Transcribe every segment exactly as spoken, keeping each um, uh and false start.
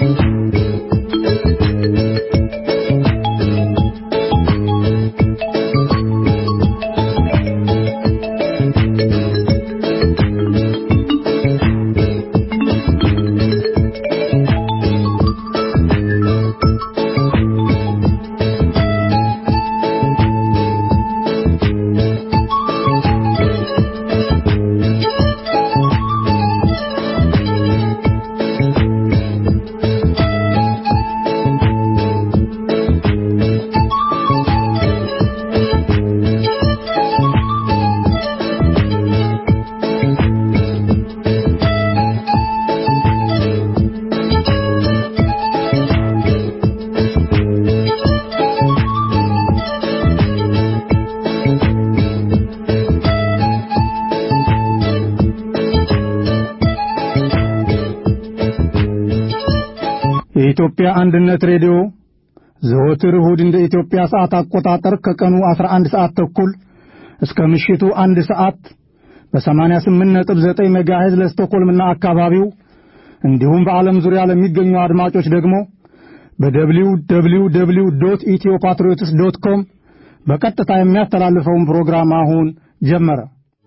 የኢትዮጵያ አንድነት ሬዲዮ ዘወትር እሁድ እንደ ኢትዮጵያ ሰዓት አቆጣጠር ከቀኑ አስራ አንድ ሰዓት ተኩል እስከ ምሽቱ አንድ ሰዓት በ88 ነጥብ ዘጠኝ ሜጋሄርዝ ለስቶኮልምና አካባቢው እንዲሁም በዓለም ዙሪያ ለሚገኙ አድማጮች ደግሞ በw w w ዶት ኢትዮ ፓትሪዮትስ ዶት ኮም በቀጥታ የሚያስተላልፈውን ፕሮግራም አሁን ጀመረ።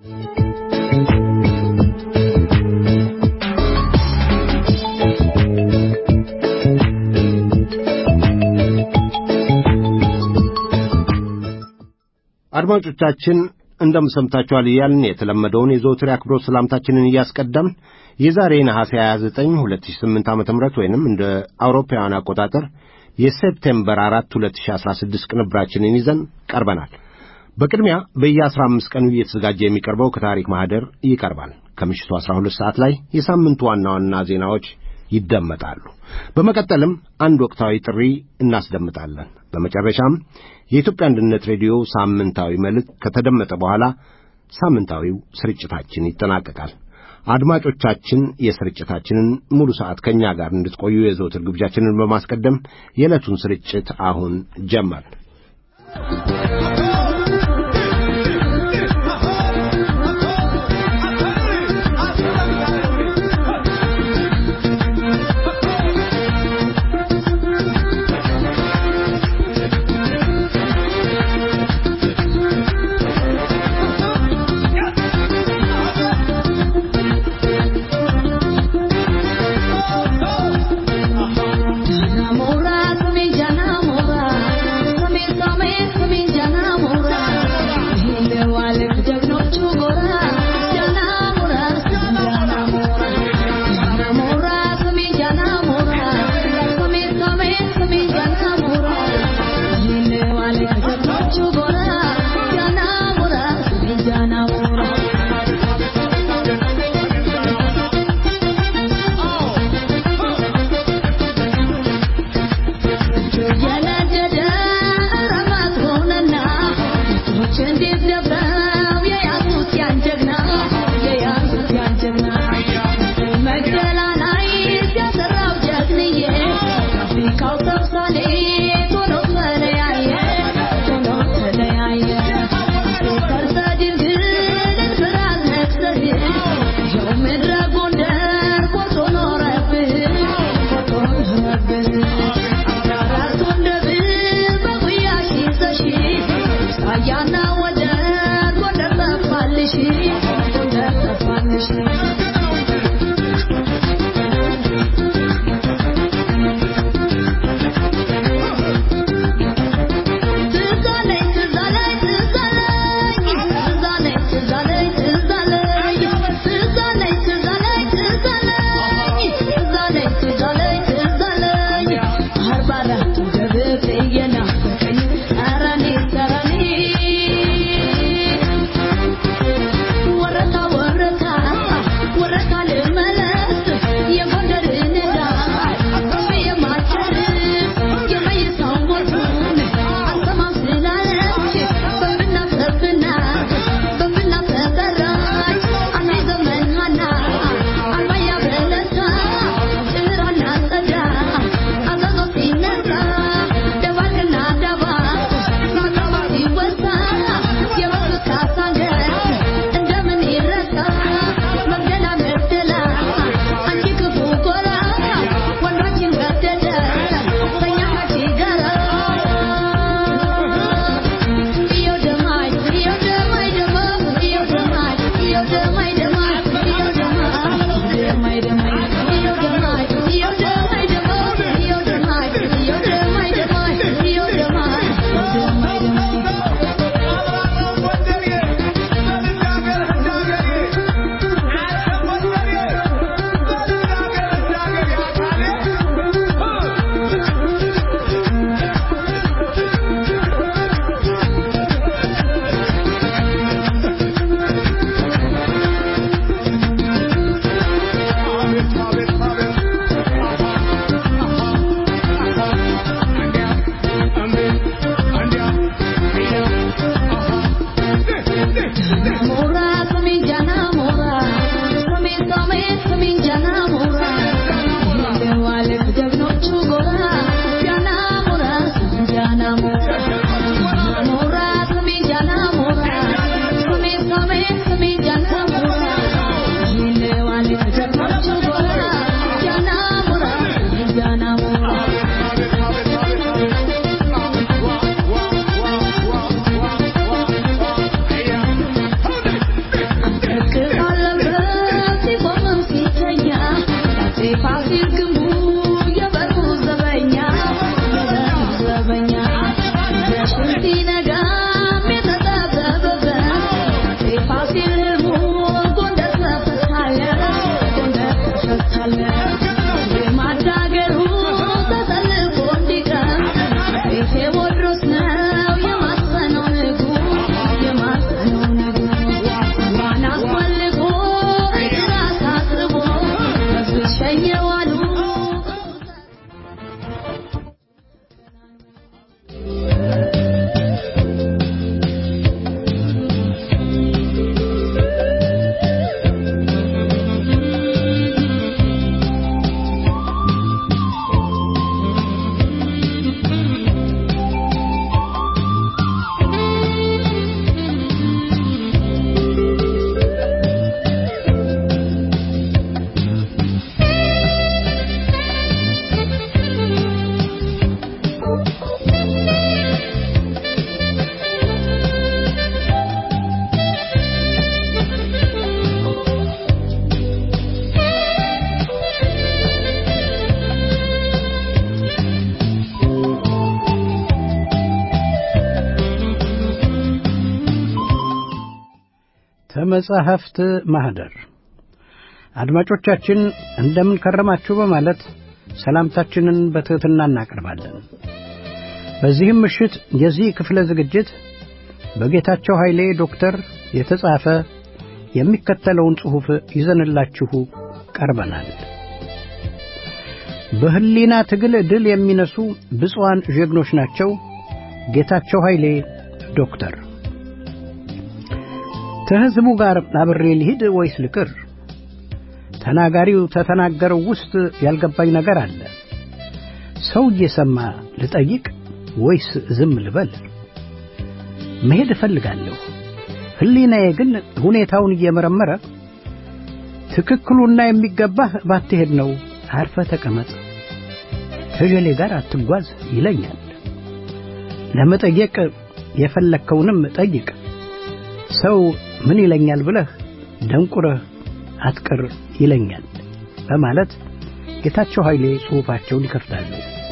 አድማጮቻችን እንደምሰምታችኋል ይያልን የተለመደውን የዘወትር አክብሮት ሰላምታችንን እያስቀደም የዛሬ ነሐሴ ሃያ ዘጠኝ ሁለት ሺህ ስምንት ዓመተ ምህረት ወይንም እንደ አውሮፓውያን አቆጣጠር የሴፕቴምበር አራት ሁለት ሺህ አስራ ስድስት ቅንብራችንን ይዘን ቀርበናል። በቅድሚያ በየ15 ቀኑ እየተዘጋጀ የሚቀርበው ከታሪክ ማህደር ይቀርባል። ከምሽቱ አስራ ሁለት ሰዓት ላይ የሳምንቱ ዋና ዋና ዜናዎች ይደመጣሉ። በመቀጠልም አንድ ወቅታዊ ጥሪ እናስደምጣለን። በመጨረሻም የኢትዮጵያ አንድነት ሬዲዮ ሳምንታዊ መልእክት ከተደመጠ በኋላ ሳምንታዊው ስርጭታችን ይጠናቀቃል። አድማጮቻችን የስርጭታችንን ሙሉ ሰዓት ከኛ ጋር እንድትቆዩ የዘወትር ግብዣችንን በማስቀደም የዕለቱን ስርጭት አሁን ጀመር። ከመጻሕፍት ማህደር አድማጮቻችን እንደምን ከረማችሁ በማለት ሰላምታችንን በትህትና እናቀርባለን። በዚህም ምሽት የዚህ ክፍለ ዝግጅት በጌታቸው ኃይሌ ዶክተር የተጻፈ የሚከተለውን ጽሑፍ ይዘንላችሁ ቀርበናል። በህሊና ትግል ድል የሚነሱ ብፁዓን ጀግኖች ናቸው። ጌታቸው ኃይሌ ዶክተር። ከህዝቡ ጋር አብሬ ልሂድ ወይስ ልቅር? ተናጋሪው ተተናገረው ውስጥ ያልገባኝ ነገር አለ። ሰው እየሰማ ልጠይቅ ወይስ ዝም ልበል? መሄድ እፈልጋለሁ። ህሊናዬ ግን ሁኔታውን እየመረመረ ትክክሉና የሚገባህ ባትሄድ ነው፣ አርፈ ተቀመጥ፣ ከጀሌ ጋር አትጓዝ ይለኛል። ለመጠየቅ የፈለከውንም ጠይቅ፣ ሰው ምን ይለኛል ብለህ ደንቁረህ አትቀር ይለኛል በማለት ጌታቸው ኃይሌ ጽሑፋቸውን ይከፍታሉ።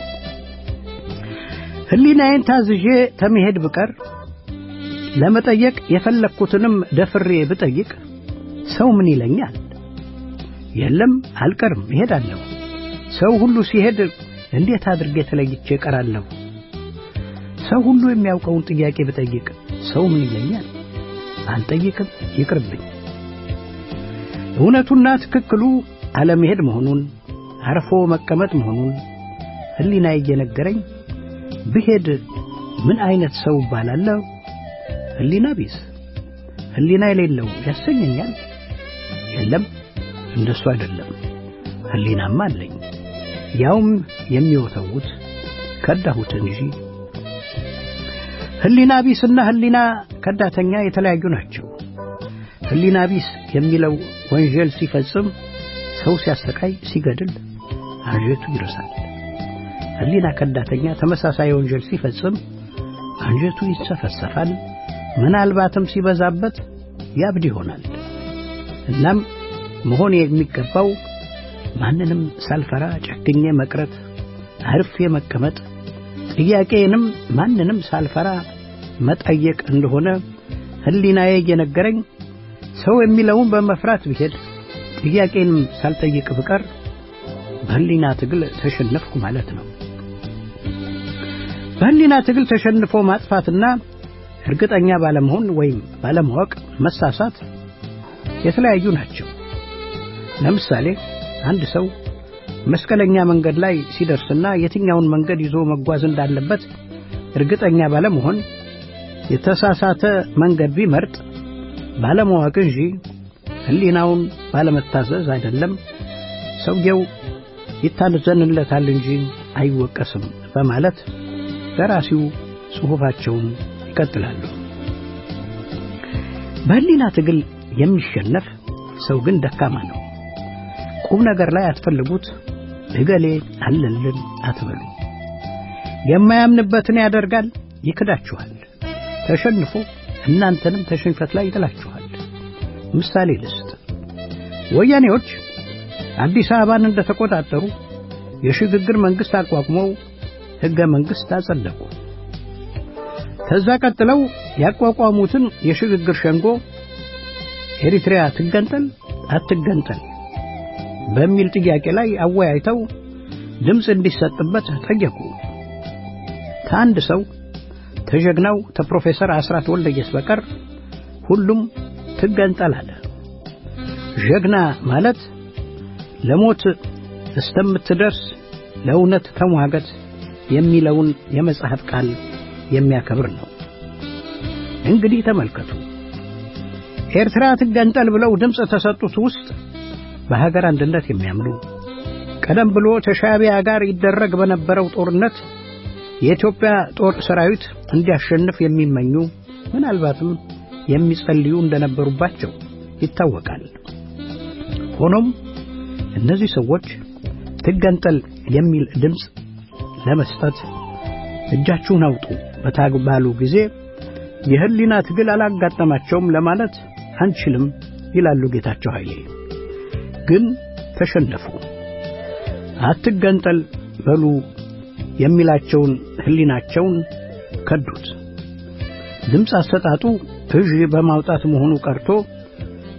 ህሊናዬን ታዝዤ ተመሄድ ብቀር ለመጠየቅ የፈለኩትንም ደፍሬ ብጠይቅ ሰው ምን ይለኛል? የለም አልቀርም፣ እሄዳለሁ። ሰው ሁሉ ሲሄድ እንዴት አድርጌ ተለይቼ እቀራለሁ? ሰው ሁሉ የሚያውቀውን ጥያቄ ብጠይቅ ሰው ምን ይለኛል? አልጠይቅም፣ ይቅርብኝ። እውነቱና ትክክሉ አለመሄድ መሆኑን አርፎ መቀመጥ መሆኑን ህሊናዬ እየነገረኝ ብሄድ ምን አይነት ሰው እባላለሁ? ህሊና ቢስ፣ ህሊና የሌለው ያሰኘኛል። የለም እንደሱ አይደለም፣ ህሊናማ አለኝ፣ ያውም የሚወተውት ከዳሁት እንጂ። ህሊና ቢስና ህሊና ከዳተኛ የተለያዩ ናቸው። ህሊና ቢስ የሚለው ወንጀል ሲፈጽም፣ ሰው ሲያሰቃይ፣ ሲገድል አንጀቱ ይረሳል። ህሊና ከዳተኛ ተመሳሳይ ወንጀል ሲፈጽም አንጀቱ ይሰፈሰፋል፣ ምናልባትም ሲበዛበት ያብድ ይሆናል። እናም መሆን የሚገባው ማንንም ሳልፈራ ጨክኜ መቅረት፣ አርፌ መቀመጥ፣ ጥያቄንም ማንንም ሳልፈራ መጠየቅ እንደሆነ ህሊናዬ እየነገረኝ ሰው የሚለውን በመፍራት ብሄድ ጥያቄንም ሳልጠይቅ ብቀር በህሊና ትግል ተሸነፍኩ ማለት ነው። በህሊና ትግል ተሸንፎ ማጥፋትና እርግጠኛ ባለመሆን ወይም ባለማወቅ መሳሳት የተለያዩ ናቸው። ለምሳሌ አንድ ሰው መስቀለኛ መንገድ ላይ ሲደርስና የትኛውን መንገድ ይዞ መጓዝ እንዳለበት እርግጠኛ ባለመሆን የተሳሳተ መንገድ ቢመርጥ ባለማወቅ እንጂ ህሊናውን ባለመታዘዝ አይደለም። ሰውየው ይታዘንለታል እንጂ አይወቀስም በማለት ደራሲው ጽሑፋቸውን ይቀጥላሉ። በህሊና ትግል የሚሸነፍ ሰው ግን ደካማ ነው። ቁም ነገር ላይ አትፈልጉት፣ እገሌ አለልን አትበሉ። የማያምንበትን ያደርጋል፣ ይክዳችኋል። ተሸንፎ እናንተንም ተሽንፈት ላይ ይጥላችኋል። ምሳሌ ልስጥ። ወያኔዎች አዲስ አበባን እንደተቆጣጠሩ የሽግግር መንግስት አቋቁመው ህገ መንግስት አጸደቁ። ከዛ ቀጥለው ያቋቋሙትን የሽግግር ሸንጎ ኤሪትሪያ ትገንጠል አትገንጠል በሚል ጥያቄ ላይ አወያይተው ድምጽ እንዲሰጥበት ጠየቁ። ከአንድ ሰው ተጀግናው ተፕሮፌሰር አስራት ወልደየስ በቀር ሁሉም ትገንጠል አለ። ጀግና ማለት ለሞት እስተምትደርስ ለእውነት ተሟገት የሚለውን የመጽሐፍ ቃል የሚያከብር ነው። እንግዲህ ተመልከቱ፣ ኤርትራ ትገንጠል ብለው ድምጽ ተሰጡት ውስጥ በሀገር አንድነት የሚያምኑ ቀደም ብሎ ከሻዕቢያ ጋር ይደረግ በነበረው ጦርነት የኢትዮጵያ ጦር ሰራዊት እንዲያሸንፍ የሚመኙ ምናልባትም የሚጸልዩ እንደነበሩባቸው ይታወቃል። ሆኖም እነዚህ ሰዎች ትገንጠል የሚል ድምጽ ለመስጠት እጃችሁን አውጡ በተባሉ ጊዜ የህሊና ትግል አላጋጠማቸውም ለማለት አንችልም ይላሉ ጌታቸው ኃይሌ። ግን ተሸነፉ። አትገንጠል በሉ የሚላቸውን ህሊናቸውን ከዱት። ድምጽ አሰጣጡ እጅ በማውጣት መሆኑ ቀርቶ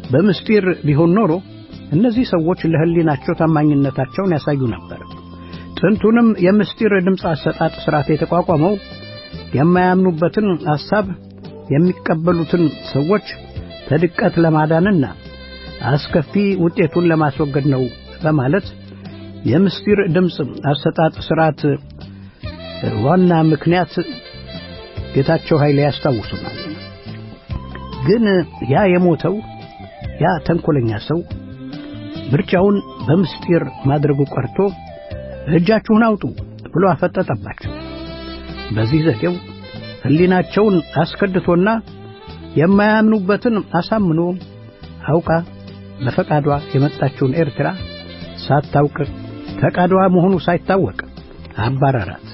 በምስጢር ቢሆን ኖሮ እነዚህ ሰዎች ለህሊናቸው ታማኝነታቸውን ያሳዩ ነበር። ጥንቱንም የምስጢር ድምጽ አሰጣጥ ሥርዓት የተቋቋመው የማያምኑበትን ሐሳብ የሚቀበሉትን ሰዎች ተድቀት ለማዳንና አስከፊ ውጤቱን ለማስወገድ ነው በማለት የምስጢር ድምጽ አሰጣጥ ሥርዓት ዋና ምክንያት ጌታቸው ኃይሌ ያስታውሱናል። ግን ያ የሞተው ያ ተንኮለኛ ሰው ምርጫውን በምስጢር ማድረጉ ቀርቶ እጃችሁን አውጡ ብሎ አፈጠጠባቸው። በዚህ ዘዴው ህሊናቸውን አስከድቶና የማያምኑበትን አሳምኖ አውቃ በፈቃዷ የመጣችውን ኤርትራ ሳታውቅ ፈቃዷ መሆኑ ሳይታወቅ አባረራት።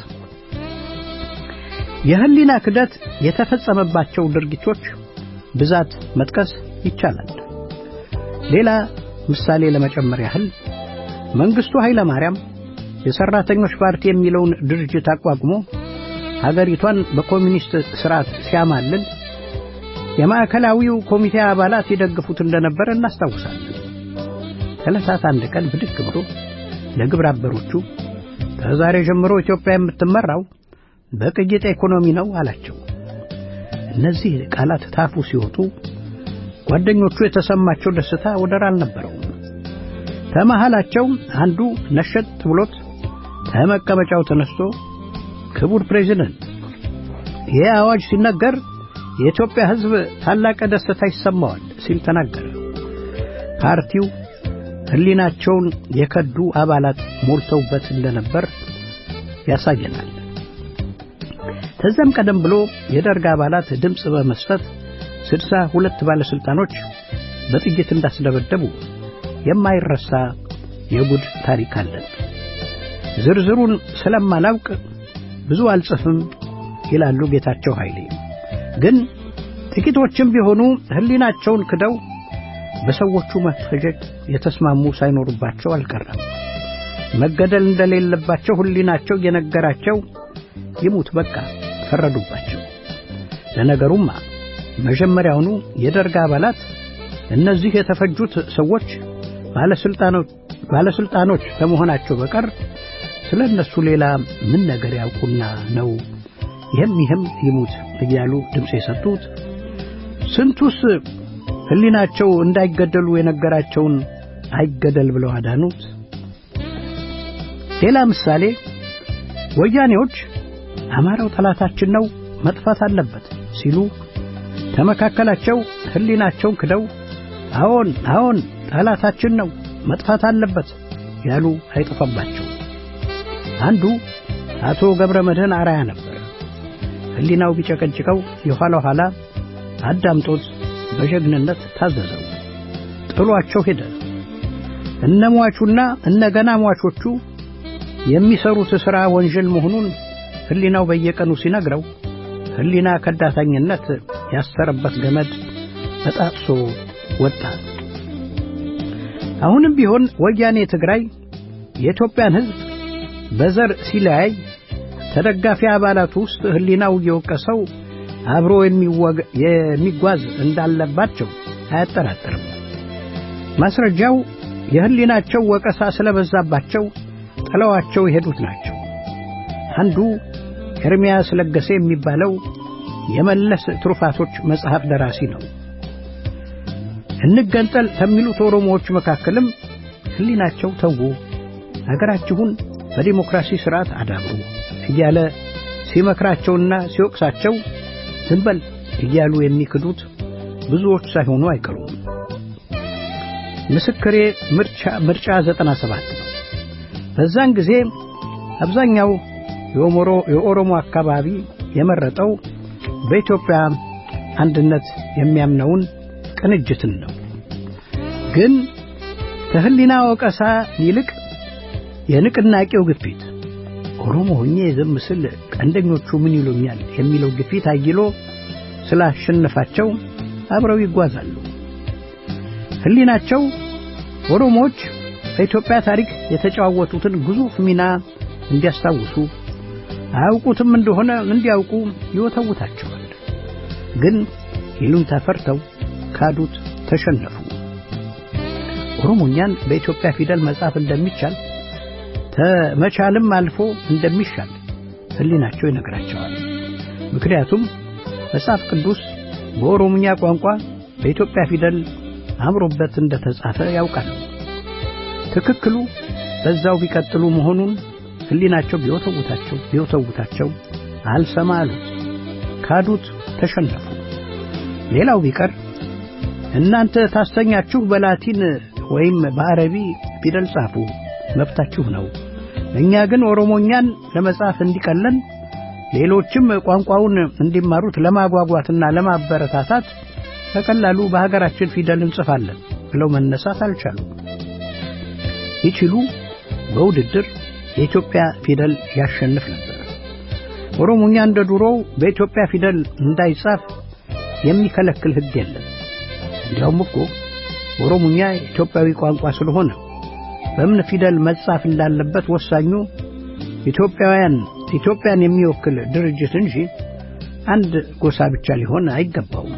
የህሊና ክደት የተፈጸመባቸው ድርጊቶች ብዛት መጥቀስ ይቻላል። ሌላ ምሳሌ ለመጨመር ያህል መንግስቱ ኃይለ ማርያም የሰራተኞች ፓርቲ የሚለውን ድርጅት አቋቁሞ ሀገሪቷን በኮሙኒስት ስርዓት ሲያማልል የማዕከላዊው ኮሚቴ አባላት ይደግፉት እንደነበር እናስታውሳለን። ከለታት አንድ ቀን ብድግ ብሎ ለግብረ አበሮቹ ከዛሬ ጀምሮ ኢትዮጵያ የምትመራው በቅይጥ ኢኮኖሚ ነው አላቸው። እነዚህ ቃላት ታፉ ሲወጡ ጓደኞቹ የተሰማቸው ደስታ ወደር አልነበረውም። ከመሃላቸው አንዱ ነሸጥ ብሎት ከመቀመጫው ተነስቶ ክቡር ፕሬዝዳንት ይህ አዋጅ ሲነገር የኢትዮጵያ ሕዝብ ታላቅ ደስታ ይሰማዋል ሲል ተናገረ። ፓርቲው ህሊናቸውን የከዱ አባላት ሞልተውበት እንደነበር ያሳየናል። ከዛም ቀደም ብሎ የደርግ አባላት ድምጽ በመስጠት ስልሳ ሁለት ባለስልጣኖች በጥይት እንዳስደበደቡ የማይረሳ የጉድ ታሪክ አለ። ዝርዝሩን ስለማላውቅ ብዙ አልጽፍም ይላሉ ጌታቸው ኃይሌ። ግን ጥቂቶችም ቢሆኑ ህሊናቸውን ክደው በሰዎቹ መፈጀት የተስማሙ ሳይኖርባቸው አልቀረም። መገደል እንደሌለባቸው ህሊናቸው የነገራቸው ይሙት በቃ ፈረዱባቸው። ለነገሩማ መጀመሪያውኑ የደርግ አባላት እነዚህ የተፈጁት ሰዎች ባለስልጣኖች ባለስልጣኖች ከመሆናቸው በቀር ስለነሱ ሌላ ምን ነገር ያውቁና ነው ይህም ይህም ይሙት እያሉ ድምጽ የሰጡት? ስንቱስ ህሊናቸው እንዳይገደሉ የነገራቸውን አይገደል ብለው አዳኑት? ሌላ ምሳሌ ወያኔዎች አማራው ጠላታችን ነው መጥፋት አለበት ሲሉ ተመካከላቸው ህሊናቸውን ክደው አዎን አዎን ጠላታችን ነው መጥፋት አለበት ያሉ አይጠፋባቸው። አንዱ አቶ ገብረ መድህን አራያ ነበር። ህሊናው ቢጨቀጭቀው የኋላ ኋላ አዳምጦት በጀግንነት ታዘዘው፣ ጥሏቸው ሄደ። እነሟቹና እነገና ሟቾቹ የሚሰሩት ሥራ ወንጀል መሆኑን ህሊናው በየቀኑ ሲነግረው ህሊና ከዳተኝነት ያሰረበት ገመድ ተጣጥሶ ወጣ። አሁንም ቢሆን ወያኔ ትግራይ የኢትዮጵያን ህዝብ በዘር ሲለያይ ተደጋፊ አባላት ውስጥ ህሊናው የወቀሰው አብሮ የሚጓዝ እንዳለባቸው አያጠራጥርም። ማስረጃው የህሊናቸው ወቀሳ ስለበዛባቸው ጥለዋቸው የሄዱት ናቸው። አንዱ ኤርሚያስ ለገሰ የሚባለው የመለስ ትሩፋቶች መጽሐፍ ደራሲ ነው። እንገንጠል ከሚሉት ኦሮሞዎች መካከልም ህሊናቸው ተው ሀገራችሁን በዲሞክራሲ ስርዓት አዳብሩ እያለ ሲመክራቸውና ሲወቅሳቸው ዝም በል እያሉ የሚክዱት ብዙዎች ሳይሆኑ አይቀሩም። ምስክሬ ምርጫ ምርጫ ዘጠና ሰባት ነው። በዛን ጊዜ አብዛኛው የኦሮሞ የኦሮሞ አካባቢ የመረጠው በኢትዮጵያ አንድነት የሚያምነውን ቅንጅትን ነው። ግን ከህሊና ወቀሳ ይልቅ የንቅናቄው ግፊት ኦሮሞ ሆኜ ዝም ስል ቀንደኞቹ ምን ይሉኛል የሚለው ግፊት አይሎ ስላሸነፋቸው አብረው ይጓዛሉ። ህሊናቸው ኦሮሞዎች በኢትዮጵያ ታሪክ የተጫወቱትን ግዙፍ ሚና እንዲያስታውሱ አያውቁትም እንደሆነ እንዲያውቁ ይወተውታቸዋል። ግን ይሉን ተፈርተው ካዱት፣ ተሸነፉ። ኦሮሞኛን በኢትዮጵያ ፊደል መጻፍ እንደሚቻል ተመቻልም አልፎ እንደሚሻል ህሊናቸው ይነግራቸዋል። ምክንያቱም መጽሐፍ ቅዱስ በኦሮሞኛ ቋንቋ በኢትዮጵያ ፊደል አምሮበት እንደተጻፈ ያውቃሉ። ትክክሉ በዛው ቢቀጥሉ መሆኑን ህሊናቸው ቢወተውታቸው ቢወተውታቸው አልሰማሉ፣ ካዱት፣ ተሸነፉ። ሌላው ቢቀር እናንተ ታስተኛችሁ በላቲን ወይም በአረቢ ፊደል ጻፉ፣ መብታችሁ ነው። እኛ ግን ኦሮሞኛን ለመጻፍ እንዲቀለን ሌሎችም ቋንቋውን እንዲማሩት ለማጓጓትና ለማበረታታት በቀላሉ በሀገራችን ፊደል እንጽፋለን ብለው መነሳት አልቻሉም። ይችሉ በውድድር የኢትዮጵያ ፊደል ያሸንፍ ነበር። ኦሮሞኛ እንደ ድሮው በኢትዮጵያ ፊደል እንዳይጻፍ የሚከለክል ህግ የለም። እንዲያውም እኮ ኦሮሞኛ ኢትዮጵያዊ ቋንቋ ስለሆነ በምን ፊደል መጻፍ እንዳለበት ወሳኙ ኢትዮጵያውያን ኢትዮጵያን የሚወክል ድርጅት እንጂ አንድ ጎሳ ብቻ ሊሆን አይገባውም።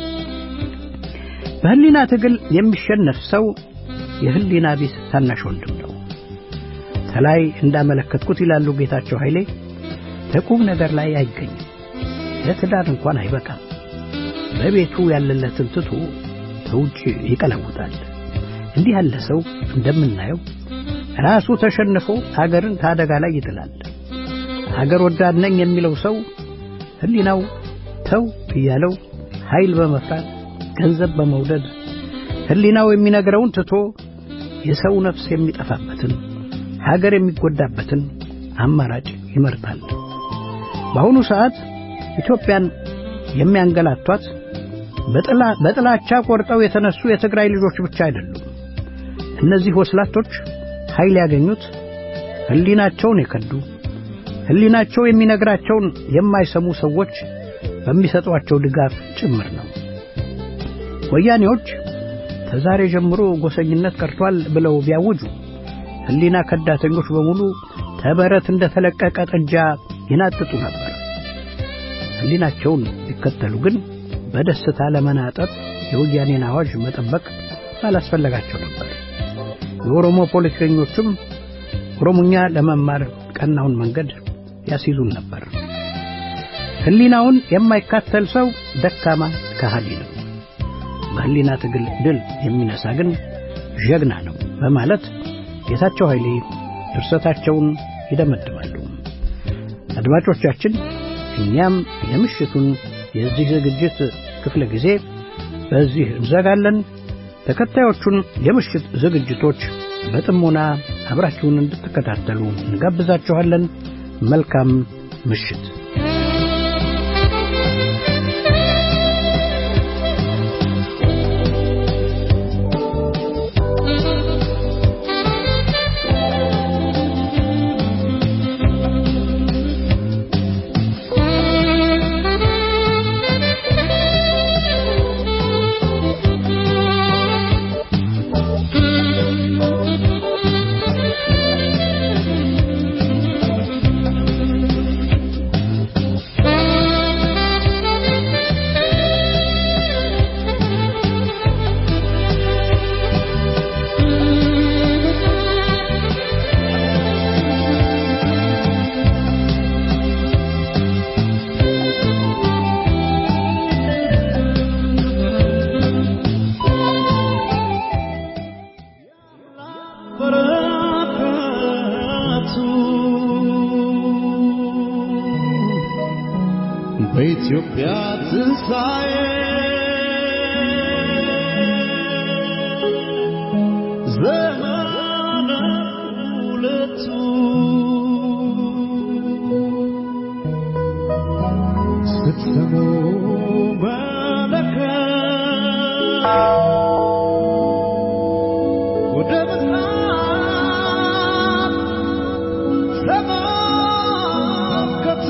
በህሊና ትግል የሚሸነፍ ሰው የህሊና ቢስ ታናሽ ወንድም ነው። ተላይ እንዳመለከትኩት ይላሉ ጌታቸው ኃይሌ ለቁም ነገር ላይ አይገኝም፣ ለትዳር እንኳን አይበቃም። በቤቱ ያለለትን ትቶ ተውጭ ይቀለውጣል። እንዲህ ያለ ሰው እንደምናየው ራሱ ተሸንፎ ሀገርን ታደጋ ላይ ይጥላል። ሀገር ወዳድ ነኝ የሚለው ሰው ህሊናው ተው እያለው ኃይል በመፍራት ገንዘብ በመውደድ ህሊናው የሚነግረውን ትቶ የሰው ነፍስ የሚጠፋበትን ሀገር የሚጎዳበትን አማራጭ ይመርጣል። በአሁኑ ሰዓት ኢትዮጵያን የሚያንገላቷት በጥላ በጥላቻ ቆርጠው የተነሱ የትግራይ ልጆች ብቻ አይደሉም። እነዚህ ወስላቶች ኃይል ያገኙት ህሊናቸውን የከዱ ህሊናቸው የሚነግራቸውን የማይሰሙ ሰዎች በሚሰጧቸው ድጋፍ ጭምር ነው። ወያኔዎች ከዛሬ ጀምሮ ጎሰኝነት ቀርቷል ብለው ቢያውጁ ህሊና ከዳተኞች በሙሉ ተበረት እንደተለቀቀ ጥጃ ይናጥጡ ነበር። ህሊናቸውን ይከተሉ ግን በደስታ ለመናጠጥ የወያኔን አዋጅ መጠበቅ አላስፈለጋቸው ነበር። የኦሮሞ ፖለቲከኞችም ኦሮሞኛ ለመማር ቀናውን መንገድ ያስይዙን ነበር። ህሊናውን የማይከተል ሰው ደካማ ከሃዲ ነው። በህሊና ትግል ድል የሚነሳ ግን ጀግና ነው በማለት ጌታቸው ኃይሌ ድርሰታቸውን ይደመድማሉ። አድማጮቻችን፣ እኛም የምሽቱን የዚህ ዝግጅት ክፍለ ጊዜ በዚህ እንዘጋለን። ተከታዮቹን የምሽት ዝግጅቶች በጥሞና አብራችሁን እንድትከታተሉ እንጋብዛችኋለን። መልካም ምሽት። በኢትዮጵያ ትንሣኤ ዘመነ ሁለቱ ስትሰሙ መለከት ወደ ምሥራቅ ተመልከቱ።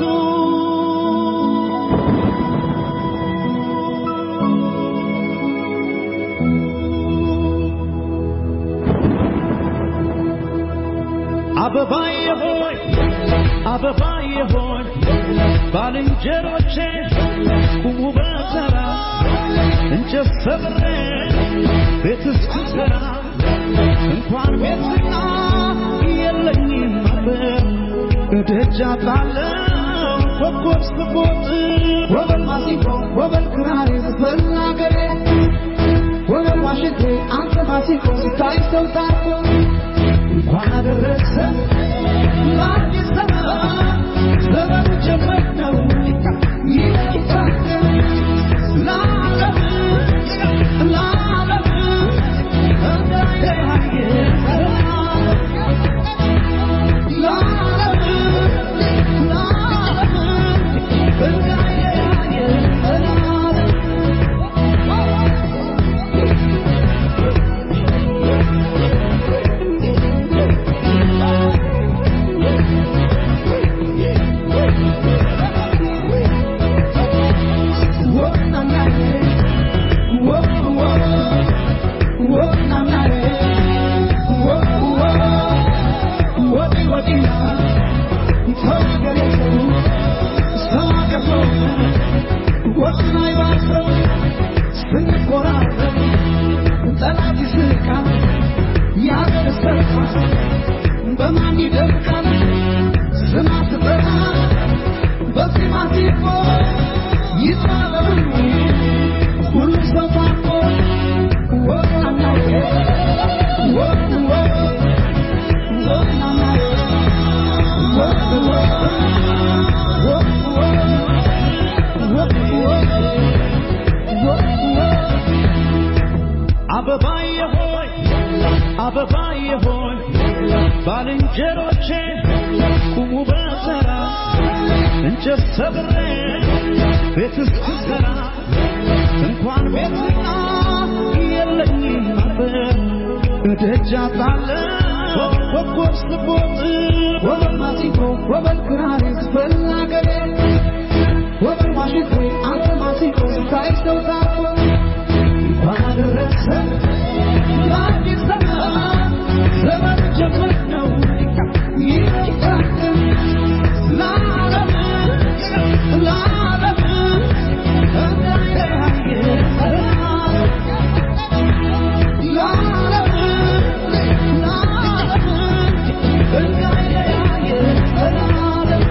አበባዬ ሆይ አበባዬ ሆይ ባልንጀሮቼ ቁሙ በተራ እንጨት ሰብሬ ቤት እስክሰራ እንኳን ቤትና የለኝም ነበር እደጃታለሁ ኮኮብ ስቦጥ ወበል ማሲንቆ ወበል ክራር ዝፈናገሬ ወበል ዋሽንቴ አንተ ማሲንቆ ስታይ ሰው ታርኮ እንኳን አደረሰ ለአዲስ ዘመን ዘመኑ ጀመር ነው ይታደር ለዓለም ለዓለም እንዳያየ አበባዬ ሆይ አበባዬ ሆይ ባልንጀሮቼ ቁሙ በተራ እንጨት ሰብሬ ቤት እስክሰራ እንኳን ቤትና የለኝም ነበር እደጃታለሁ ኮኮብ ስቦጥ ወበል ማሲንቆ ወበል ክራር ዝፈናገሬ ወበል ዋሽንቴ አንተ ማሲንቆ ስታይ ሰው ታርኮ እንኳን አደረሰ ለአዲስ ዘመን ዘመኑ ጀመር ነው ይታደር ለዓለም ለዓለም እንዳያየ ለዓለም ለዓለም እንዳያየ ለዓለም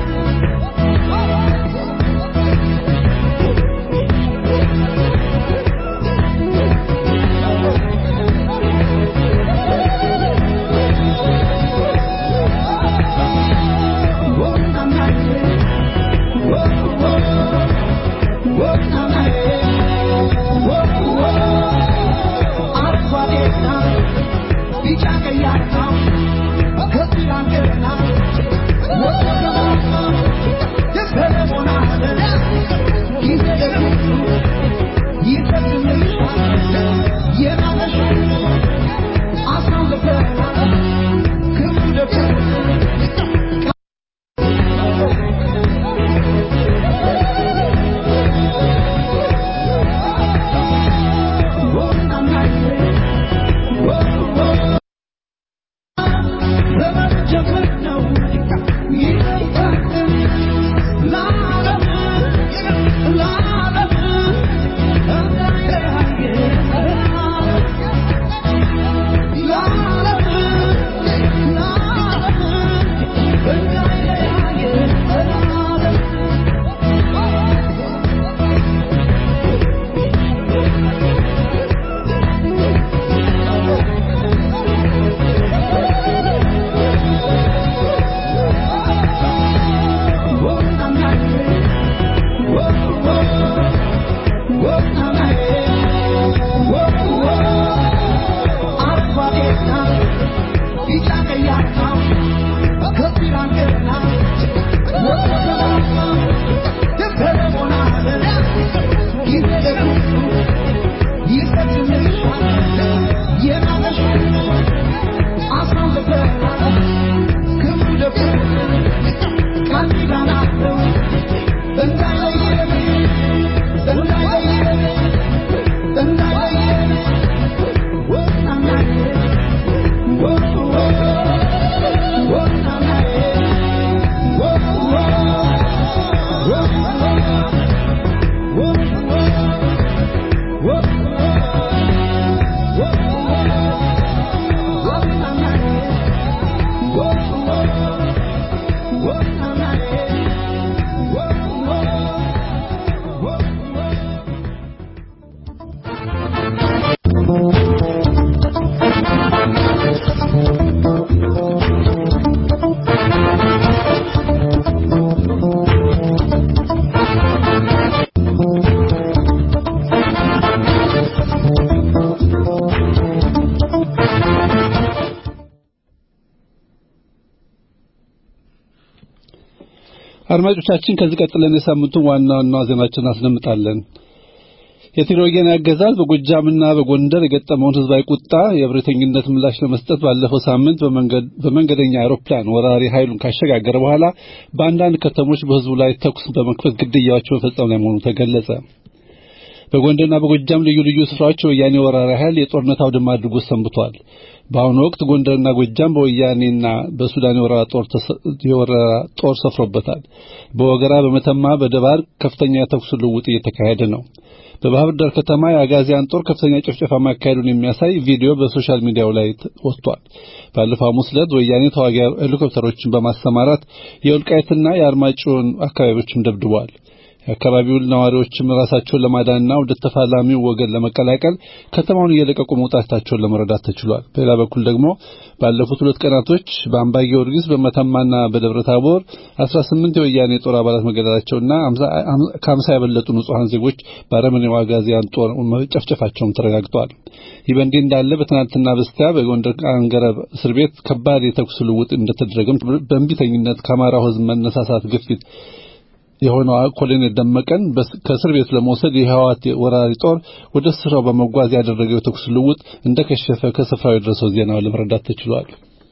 አድማጮቻችን ከዚህ ቀጥለን የሳምንቱን ዋና ዋና ዜናዎችን አስደምጣለን። የትግራይ ወያኔ አገዛዝ በጎጃምና በጎንደር የገጠመውን ህዝባዊ ቁጣ የብሪተኝነት ምላሽ ለመስጠት ባለፈው ሳምንት በመንገድ በመንገደኛ አውሮፕላን ወራሪ ኃይሉን ካሸጋገረ በኋላ በአንዳንድ ከተሞች በህዝቡ ላይ ተኩስ በመክፈት ግድያዎች በመፈጸም ላይ መሆኑ ተገለጸ። በጎንደርና በጎጃም ልዩ ልዩ ስፍራዎች ወያኔ ወራሪ ኃይል የጦርነት አውድማ አድርጎ ሰንብቷል። በአሁኑ ወቅት ጎንደርና ጎጃም በወያኔና በሱዳን የወረራ ጦር የወረራ ጦር ሰፍሮበታል። በወገራ በመተማ በደባር ከፍተኛ ተኩስ ልውውጥ እየተካሄደ ነው። በባህር ዳር ከተማ የአጋዚያን ጦር ከፍተኛ ጭፍጨፋ ማካሄዱን የሚያሳይ ቪዲዮ በሶሻል ሚዲያው ላይ ወጥቷል። ባለፈው ሐሙስ ዕለት ወያኔ ተዋጊ ሄሊኮፕተሮችን በማሰማራት የወልቃይትና የአርማጭሆን አካባቢዎችን ደብድበዋል። የአካባቢው ነዋሪዎችም ራሳቸውን ለማዳንና ወደ ተፋላሚው ወገን ለመቀላቀል ከተማውን እየለቀቁ መውጣታቸውን ለመረዳት ተችሏል። በሌላ በኩል ደግሞ ባለፉት ሁለት ቀናቶች በአምባ ጊዮርጊስ በመተማና በደብረ ታቦር አስራ ስምንት የወያኔ ጦር አባላት መገደላቸውና ከሀምሳ ያበለጡ ንጹሃን ዜጎች በአረመኔው አጋዚያን ጦር መጨፍጨፋቸውም ተረጋግጧል። ይህ በእንዲህ እንዳለ በትናንትና በስቲያ በጎንደር አንገረብ እስር ቤት ከባድ የተኩስ ልውውጥ እንደተደረገም በእንቢተኝነት ከአማራው ሕዝብ መነሳሳት ግፊት የሆነው ኮሎኔል ደመቀን ከእስር ቤት ለመውሰድ የህወሓት ወራሪ ጦር ወደ ስፍራው በመጓዝ ያደረገው የተኩስ ልውውጥ እንደከሸፈ ከስፍራው የደረሰው ዜና ለመረዳት ተችሏል።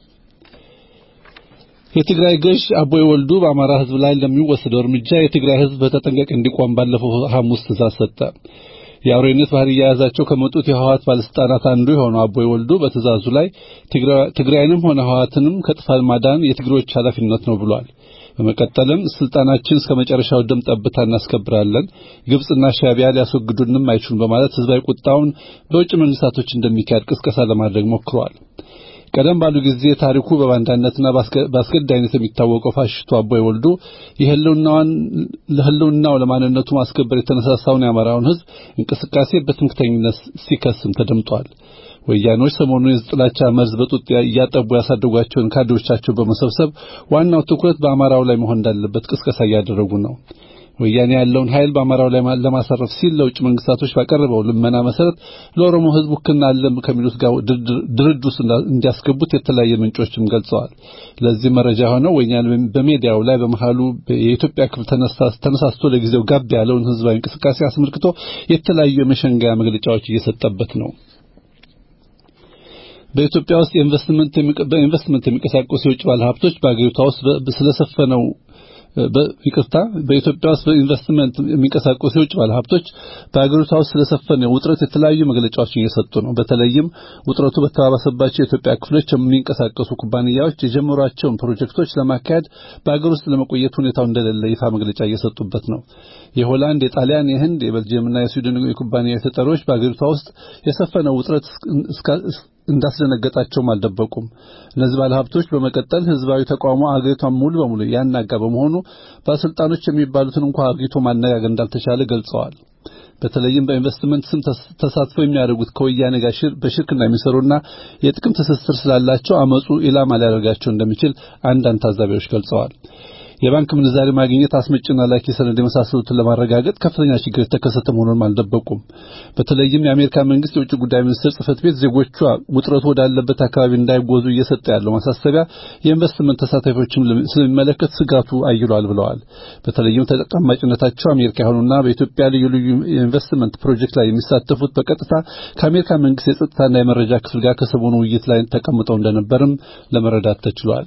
የትግራይ ገዥ አቦይ ወልዱ በአማራ ህዝብ ላይ ለሚወሰደው እርምጃ የትግራይ ህዝብ በተጠንቀቅ እንዲቆም ባለፈው ሐሙስ ትዕዛዝ ሰጠ። የአውሬነት ባህሪ ያያዛቸው ከመጡት የህወሓት ባለስልጣናት አንዱ የሆነው አቦይ ወልዱ በትዕዛዙ ላይ ትግራይንም ሆነ ህወሓትንም ከጥፋት ማዳን የትግሮች ኃላፊነት ነው ብሏል። በመቀጠልም ስልጣናችን እስከ መጨረሻው ደም ጠብታ እናስከብራለን፣ ግብጽና ሻዕቢያ ሊያስወግዱንም አይችሉም በማለት ህዝባዊ ቁጣውን በውጭ መንግስታቶች እንደሚካሄድ ቅስቀሳ ለማድረግ ሞክሯል። ቀደም ባሉ ጊዜ ታሪኩ በባንዳነትና በአስገዳይነት የሚታወቀው ፋሽስቱ አቦይ ወልዱ የህልውናውን ለህልውናው ለማንነቱ ማስከበር የተነሳሳውን የአማራውን ህዝብ እንቅስቃሴ በትምክህተኝነት ሲከስም ተደምጧል። ወያኖች ሰሞኑን የጥላቻ መርዝ በጡት እያጠቡ ያሳደጓቸውን ካድሬዎቻቸው በመሰብሰብ ዋናው ትኩረት በአማራው ላይ መሆን እንዳለበት ቅስቀሳ እያደረጉ ነው። ወያኔ ያለውን ኃይል በአማራው ላይ ለማሳረፍ ሲል ለውጭ መንግስታቶች ባቀረበው ልመና መሰረት ለኦሮሞ ህዝብ ውክልና አለም ከሚሉት ጋር ድርድር እንዲያስገቡት የተለያየ ምንጮችም ገልጸዋል። ለዚህ መረጃ ሆነው ወያኔ በሚዲያው ላይ በመሃሉ የኢትዮጵያ ክፍል ተነሳስቶ ለጊዜው ጋብ ያለውን ህዝባዊ እንቅስቃሴ አስመልክቶ የተለያዩ የመሸንገያ መግለጫዎች እየሰጠበት ነው። በኢትዮጵያ ውስጥ ኢንቨስትመንት በኢንቨስትመንት የሚንቀሳቀሱ የውጭ ባለሀብቶች በአገሪቷ ውስጥ ስለሰፈነው በይቅርታ በኢትዮጵያ ውስጥ በኢንቨስትመንት የሚንቀሳቀሱ የውጭ ባለሀብቶች በአገሪቷ ውስጥ ስለሰፈነው ውጥረት የተለያዩ መግለጫዎችን እየሰጡ ነው። በተለይም ውጥረቱ በተባባሰባቸው የኢትዮጵያ ክፍሎች የሚንቀሳቀሱ ኩባንያዎች የጀመሯቸውን ፕሮጀክቶች ለማካሄድ በአገር ውስጥ ለመቆየት ሁኔታው እንደሌለ ይፋ መግለጫ እየሰጡበት ነው። የሆላንድ፣ የጣሊያን፣ የህንድ፣ የቤልጂየምና የስዊድን የኩባንያ ተጠሪዎች በአገሪቷ ውስጥ የሰፈነው ውጥረት እንዳስደነገጣቸውም አልደበቁም። እነዚህ ባለሀብቶች በመቀጠል ህዝባዊ ተቃውሞ አገሪቷን ሙሉ በሙሉ ያናጋ በመሆኑ ባለስልጣኖች የሚባሉትን እንኳን አግኝቶ ማነጋገር እንዳልተቻለ ገልጸዋል። በተለይም በኢንቨስትመንት ስም ተሳትፎ የሚያደርጉት ከወያኔ ጋር በሽርክና የሚሰሩና የጥቅም ትስስር ስላላቸው አመጹ ኢላማ ሊያደርጋቸው እንደሚችል አንዳንድ ታዛቢዎች ገልጸዋል። የባንክ ምንዛሪ ማግኘት አስመጭና ላኪ ሰነድ የመሳሰሉትን ለማረጋገጥ ከፍተኛ ችግር የተከሰተ መሆኑን አልደበቁም። በተለይም የአሜሪካ መንግስት የውጭ ጉዳይ ሚኒስቴር ጽሕፈት ቤት ዜጎቿ ውጥረቱ ወዳለበት አካባቢ እንዳይጓዙ እየሰጠ ያለው ማሳሰቢያ የኢንቨስትመንት ተሳታፊዎችን ስለሚመለከት ስጋቱ አይሏል ብለዋል። በተለይም ተጠቃማጭነታቸው አሜሪካ የሆኑና በኢትዮጵያ ልዩ ልዩ የኢንቨስትመንት ፕሮጀክት ላይ የሚሳተፉት በቀጥታ ከአሜሪካ መንግስት የጸጥታና የመረጃ ክፍል ጋር ከሰሞኑ ውይይት ላይ ተቀምጠው እንደነበርም ለመረዳት ተችሏል።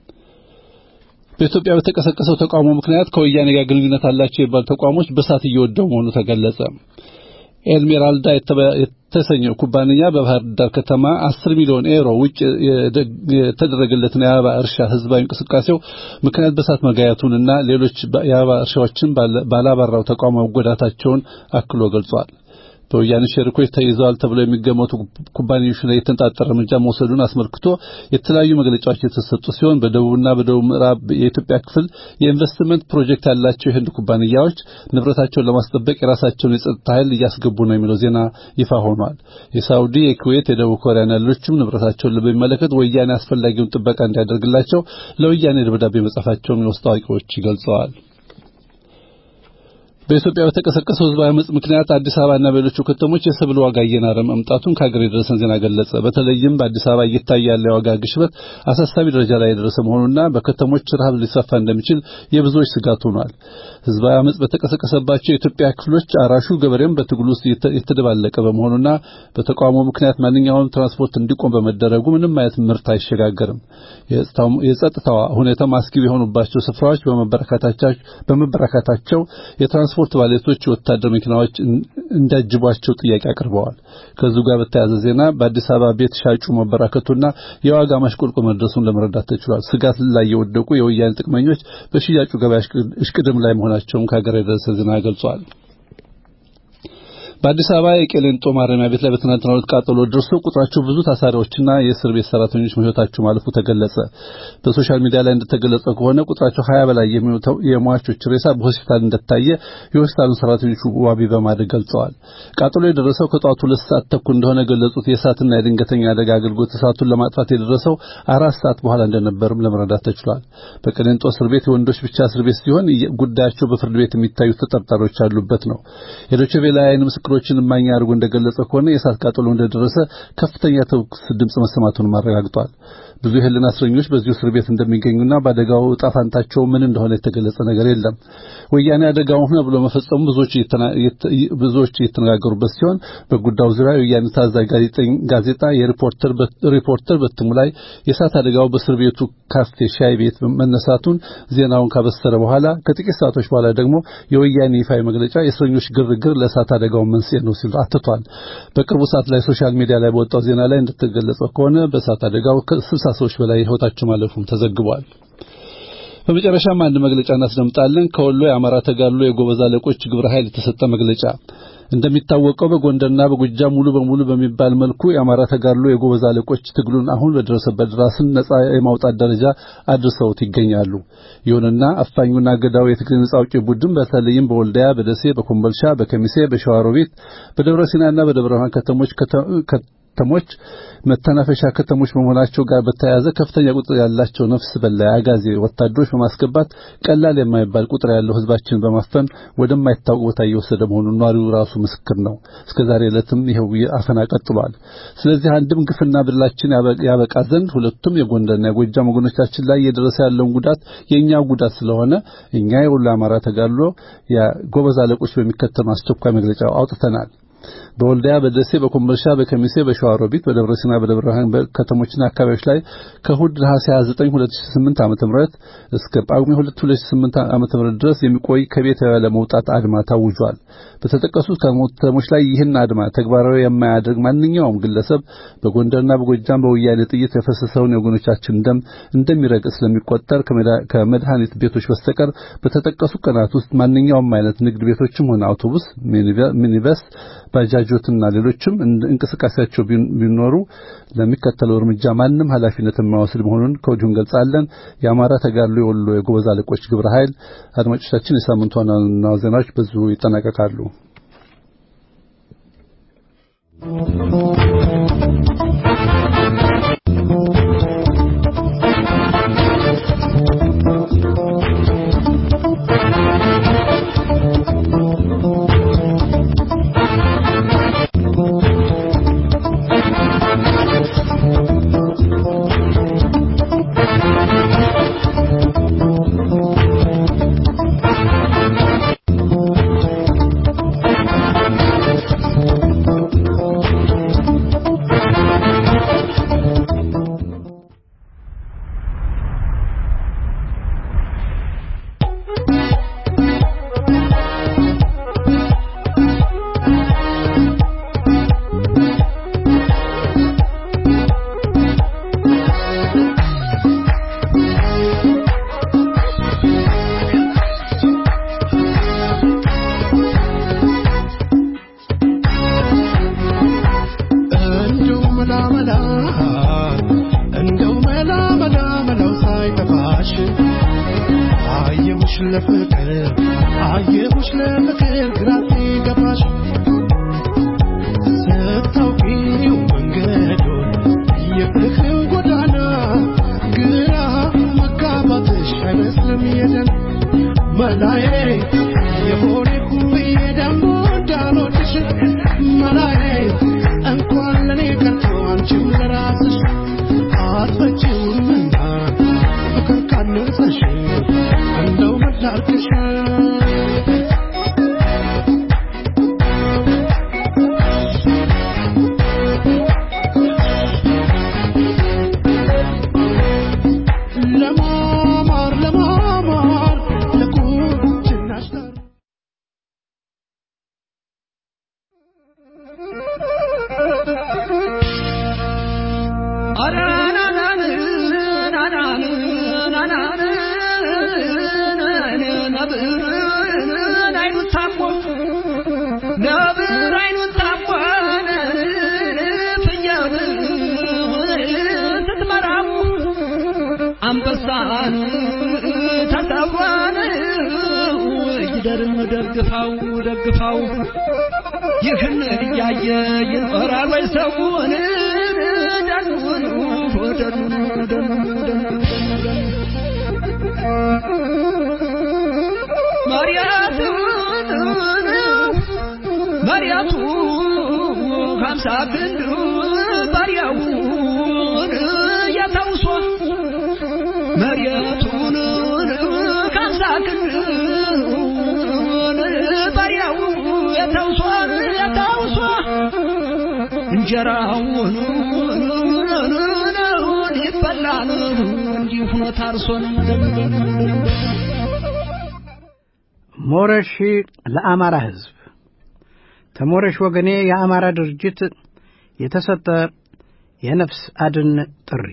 በኢትዮጵያ በተቀሰቀሰው ተቃውሞ ምክንያት ከወያኔ ጋር ግንኙነት አላቸው የባሉ ተቋሞች በሳት እየወደሙ መሆኑ ተገለጸ። ኤልሜራልዳ የተሰኘው ኩባንያ በባህር ዳር ከተማ አስር ሚሊዮን ዩሮ ውጭ የተደረገለትን የአበባ እርሻ ህዝባዊ እንቅስቃሴው ምክንያት በሳት መጋየቱንና ሌሎች የአበባ እርሻዎችን ባላባራው ተቃውሞ መጎዳታቸውን አክሎ ገልጿል። በወያኔ ሸሪኮች ተይዘዋል ተብሎ የሚገመቱ ኩባንያዎች ላይ የተንጣጠረ እርምጃ መውሰዱን አስመልክቶ የተለያዩ መግለጫዎች የተሰጡ ሲሆን በደቡብና በደቡብ ምዕራብ የኢትዮጵያ ክፍል የኢንቨስትመንት ፕሮጀክት ያላቸው የህንድ ኩባንያዎች ንብረታቸውን ለማስጠበቅ የራሳቸውን የጸጥታ ኃይል እያስገቡ ነው የሚለው ዜና ይፋ ሆኗል። የሳውዲ፣ የኩዌት፣ የደቡብ ኮሪያና ሌሎችም ንብረታቸውን በሚመለከት ወያኔ አስፈላጊውን ጥበቃ እንዲያደርግላቸው ለወያኔ ደብዳቤ መጻፋቸውን የውስጥ አዋቂዎች ገልጸዋል። በኢትዮጵያ በተቀሰቀሰው ህዝባዊ አመጽ ምክንያት አዲስ አበባና በሌሎች ከተሞች የሰብል ዋጋ እየናረ መምጣቱን ከሀገር የደረሰን ዜና ገለጸ። በተለይም በአዲስ አበባ እየታየ ያለው የዋጋ ግሽበት አሳሳቢ ደረጃ ላይ የደረሰ መሆኑና በከተሞች ረሃብ ሊሰፋ እንደሚችል የብዙዎች ስጋት ሆኗል። ህዝባዊ አመጽ በተቀሰቀሰባቸው የኢትዮጵያ ክፍሎች አራሹ ገበሬም በትግሉ ውስጥ የተደባለቀ በመሆኑና በተቃውሞ ምክንያት ማንኛውም ትራንስፖርት እንዲቆም በመደረጉ ምንም አይነት ምርት አይሸጋገርም። የጸጥታው ሁኔታ ማስኪ የሆኑባቸው ስፍራዎች በመበረካታቸው በመበረካታቸው የትራንስፖርት ባለቤቶች ወታደር መኪናዎች እንዳጅቧቸው ጥያቄ አቅርበዋል። ከዚሁ ጋር በተያያዘ ዜና በአዲስ አበባ ቤት ሻጩ መበራከቱና የዋጋ ማሽቆልቆል መድረሱን ለመረዳት ተችሏል። ስጋት ላይ የወደቁ የወያኔ ጥቅመኞች በሽያጩ ገበያ እሽቅድም ላይ መሆናቸውን ከሀገር የደረሰ ዜና ገልጿል። በአዲስ አበባ የቄሌንጦ ማረሚያ ቤት ላይ በትናንትናው ዕለት ቃጠሎ ደርሶ ቁጥራቸው ብዙ ታሳሪዎችና የእስር ቤት ሰራተኞች ህይወታቸው ማለፉ ተገለጸ። በሶሻል ሚዲያ ላይ እንደተገለጸ ከሆነ ቁጥራቸው ሀያ በላይ የሚሆኑ የሟቾች ሬሳ በሆስፒታል እንደታየ የሆስፒታሉን ሰራተኞች ዋቢ በማድረግ ገልጸዋል። ቃጠሎ የደረሰው ከጧቱ ሁለት ሰዓት ተኩል እንደሆነ ገለጹት። የእሳትና የድንገተኛ አደጋ አገልግሎት እሳቱን ለማጥፋት የደረሰው አራት ሰዓት በኋላ እንደነበርም ለመረዳት ተችሏል። በቄሌንጦ እስር ቤት የወንዶች ብቻ እስር ቤት ሲሆን ጉዳያቸው በፍርድ ቤት የሚታዩ ተጠርጣሪዎች ያሉበት ነው። የዶቼ ቬለ አይን ምስክሮችን ማኛ አድርጎ እንደገለጸ ከሆነ የእሳት ቃጠሎ እንደደረሰ ከፍተኛ ተኩስ ድምጽ መሰማቱን ማረጋግጧል። ብዙ የህሊና እስረኞች በዚሁ እስር ቤት እንደሚገኙና በአደጋው ዕጣ ፈንታቸው ምን እንደሆነ የተገለጸ ነገር የለም። ወያኔ አደጋውን ሆነ ብሎ መፈጸሙ ብዙዎች ብዙዎች እየተነጋገሩበት ሲሆን በጉዳዩ ዙሪያ የወያኔ ታዛዥ ጋዜጣ የሪፖርተር ሪፖርተር በትሙ ላይ የእሳት አደጋው በእስር ቤቱ ካፌ ሻይ ቤት መነሳቱን ዜናውን ካበሰረ በኋላ ከጥቂት ሰዓቶች በኋላ ደግሞ የወያኔ ይፋዊ መግለጫ የእስረኞች ግርግር ለእሳት አደጋው መንስኤ ነው ሲል አትቷል። በቅርቡ ሰዓት ላይ ሶሻል ሚዲያ ላይ በወጣው ዜና ላይ እንደተገለጸው ከሆነ በእሳት አደጋው ከስልሳ ሰዎች በላይ ህይወታቸው ማለፉም ተዘግቧል። በመጨረሻም አንድ መግለጫ እናስደምጣለን። ከወሎ የአማራ ተጋድሎ የጎበዝ አለቆች ግብረ ኃይል የተሰጠ መግለጫ። እንደሚታወቀው በጎንደርና በጎጃም ሙሉ በሙሉ በሚባል መልኩ የአማራ ተጋድሎ የጎበዝ አለቆች ትግሉን አሁን በደረሰበት ራስን ነጻ የማውጣት ደረጃ አድርሰውት ይገኛሉ። ይሁንና አፋኙና ገዳው የትግል ነጻ አውጪ ቡድን በተለይም በወልዲያ፣ በደሴ፣ በኮምቦልቻ፣ በከሚሴ፣ በሸዋሮቢት፣ በደብረሲናና በደብረብርሃን ከተሞች ከተሞች መተናፈሻ ከተሞች በመሆናቸው ጋር በተያያዘ ከፍተኛ ቁጥር ያላቸው ነፍስ በላ አጋዚ ወታደሮች በማስገባት ቀላል የማይባል ቁጥር ያለው ህዝባችን በማፈን ወደማይታወቅ ቦታ እየወሰደ መሆኑን ኗሪው ራሱ ምስክር ነው። እስከዛሬ ዕለትም ይሄው አፈና ቀጥሏል። ስለዚህ አንድም ግፍና በደላችን ያበቃ ዘንድ ሁለቱም የጎንደርና የጎጃም ወገኖቻችን ላይ እየደረሰ ያለውን ጉዳት የኛው ጉዳት ስለሆነ እኛ የሁሉ አማራ ተጋድሎ የጎበዝ አለቆች በሚከተል አስቸኳይ መግለጫ አውጥተናል። በወልዲያ፣ በደሴ፣ በኮምቦልቻ፣ በከሚሴ፣ በሸዋሮቢት፣ በደብረሲና በደብረብርሃን ከተሞችና አካባቢዎች ላይ ከእሁድ ነሐሴ ሃያ ዘጠኝ ሁለት ሺህ ስምንት ዓመተ ምህረት እስከ ጳጉሜ ሁለት ሺህ ስምንት ዓመተ ምህረት ድረስ የሚቆይ ከቤት ያለመውጣት አድማ ታውጇል። በተጠቀሱት ከተሞች ላይ ይህን አድማ ተግባራዊ የማያደርግ ማንኛውም ግለሰብ በጎንደርና በጎጃም በወያኔ ጥይት የፈሰሰውን የወገኖቻችን ደም እንደሚረግጥ ስለሚቆጠር ከመድኃኒት ቤቶች በስተቀር በተጠቀሱ ቀናት ውስጥ ማንኛውም አይነት ንግድ ቤቶችም ሆነ አውቶቡስ፣ ሚኒባስ፣ ባጃጆትና ሌሎችም እንቅስቃሴያቸው ቢኖሩ ለሚከተለው እርምጃ ማንም ኃላፊነት የማይወስድ መሆኑን ከወዲሁ እንገልጻለን። የአማራ ተጋድሎ የወሎ የጎበዝ አለቆች ግብረ ኃይል። አድማጮቻችን፣ የሳምንቱ ዋና ዜናዎች በዚሁ ይጠናቀቃሉ። Malaye, ye bore ku ደግሞ ዳሎትሽ መላዬ እንኳን ለኔ ቀርቶ አንቺም ለራስሽ አትበጪውምና ፍቅር ካነጸሽ እንደው መላልክሽ አንበሳን ተሰብሯን ይደርም ደግፋው ደግፋው ይህን እያየ ይኖራል ወይ ሰውን ደኑን ደኑን ደኑን ማርያቱ ማርያቱ ሀምሳ ክንድ ባሪያውን ያታውሷ መሪያቱን ካሳክን ባሪያው ያታውሷ ያታውሷ እንጀራውን ይበላል እንዲሁ ነው ታርሶን ሞረሽ ለአማራ ሕዝብ ተሞረሽ ወገኔ የአማራ ድርጅት የተሰጠ የነፍስ አድን ጥሪ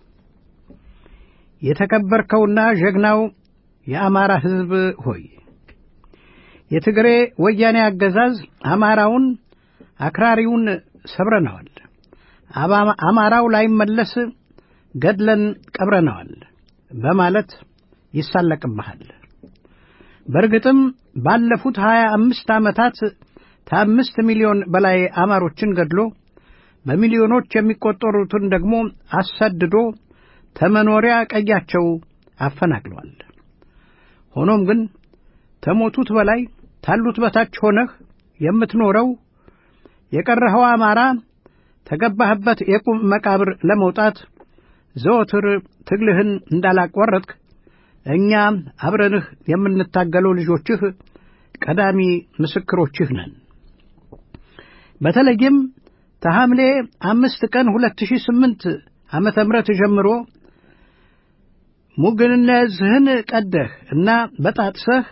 የተከበርከውና ጀግናው የአማራ ሕዝብ ሆይ የትግሬ ወያኔ አገዛዝ አማራውን አክራሪውን ሰብረናል አማራው ላይ መለስ ገድለን ቀብረናል በማለት ይሳለቅብሃል በርግጥም ባለፉት ሀያ አምስት ዓመታት ከአምስት ሚሊዮን በላይ አማሮችን ገድሎ በሚሊዮኖች የሚቆጠሩትን ደግሞ አሰድዶ ተመኖሪያ ቀያቸው አፈናቅሏል ሆኖም ግን ተሞቱት በላይ ታሉት በታች ሆነህ የምትኖረው የቀረኸው አማራ ተገባህበት የቁም መቃብር ለመውጣት ዘወትር ትግልህን እንዳላቋረጥክ እኛ አብረንህ የምንታገለው ልጆችህ ቀዳሚ ምስክሮችህ ነን በተለይም ተሐምሌ አምስት ቀን ሁለት ሺህ ስምንት ዓመተ ምህረት ጀምሮ ሙግንነትህን ቀደህ እና በጣጥሰህ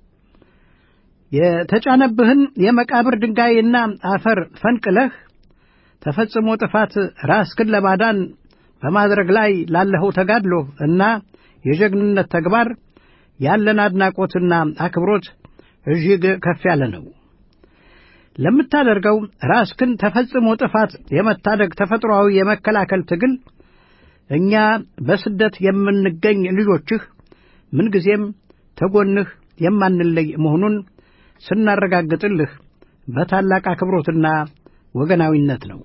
የተጫነብህን የመቃብር ድንጋይና አፈር ፈንቅለህ ተፈጽሞ ጥፋት ራስክን ለማዳን በማድረግ ላይ ላለኸው ተጋድሎ እና የጀግንነት ተግባር ያለን አድናቆትና አክብሮት እጅግ ከፍ ያለ ነው ለምታደርገው ራስክን ተፈጽሞ ጥፋት የመታደግ ተፈጥሯዊ የመከላከል ትግል እኛ በስደት የምንገኝ ልጆችህ ምንጊዜም ተጎንህ የማንለይ መሆኑን ስናረጋግጥልህ በታላቅ አክብሮትና ወገናዊነት ነው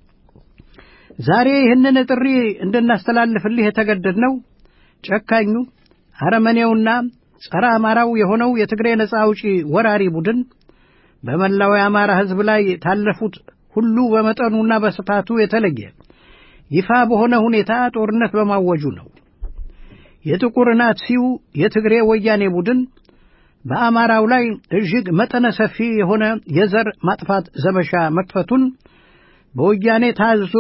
ዛሬ ይህንን ጥሪ እንድናስተላልፍልህ የተገደድነው ጨካኙ አረመኔውና ጸረ አማራው የሆነው የትግሬ ነጻ አውጪ ወራሪ ቡድን በመላው የአማራ ሕዝብ ላይ ታለፉት ሁሉ በመጠኑና በስፋቱ የተለየ ይፋ በሆነ ሁኔታ ጦርነት በማወጁ ነው የጥቁር ናሲው የትግሬ ወያኔ ቡድን በአማራው ላይ እጅግ መጠነ ሰፊ የሆነ የዘር ማጥፋት ዘመቻ መክፈቱን በወያኔ ታዞ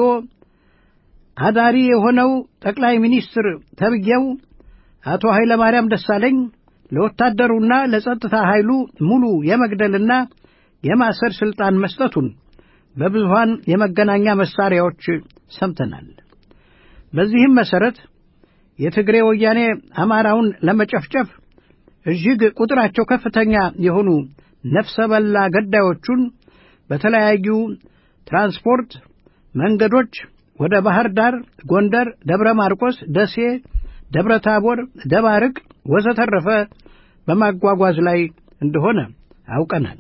አዳሪ የሆነው ጠቅላይ ሚኒስትር ተብዬው አቶ ኃይለ ማርያም ደሳለኝ ለወታደሩና ለጸጥታ ኃይሉ ሙሉ የመግደልና የማሰር ስልጣን መስጠቱን በብዙሃን የመገናኛ መሳሪያዎች ሰምተናል በዚህም መሰረት የትግሬ ወያኔ አማራውን ለመጨፍጨፍ እጅግ ቁጥራቸው ከፍተኛ የሆኑ ነፍሰ በላ ገዳዮቹን በተለያዩ ትራንስፖርት መንገዶች ወደ ባህር ዳር ጎንደር ደብረ ማርቆስ ደሴ ደብረ ታቦር ደባርቅ ወዘተረፈ በማጓጓዝ ላይ እንደሆነ አውቀናል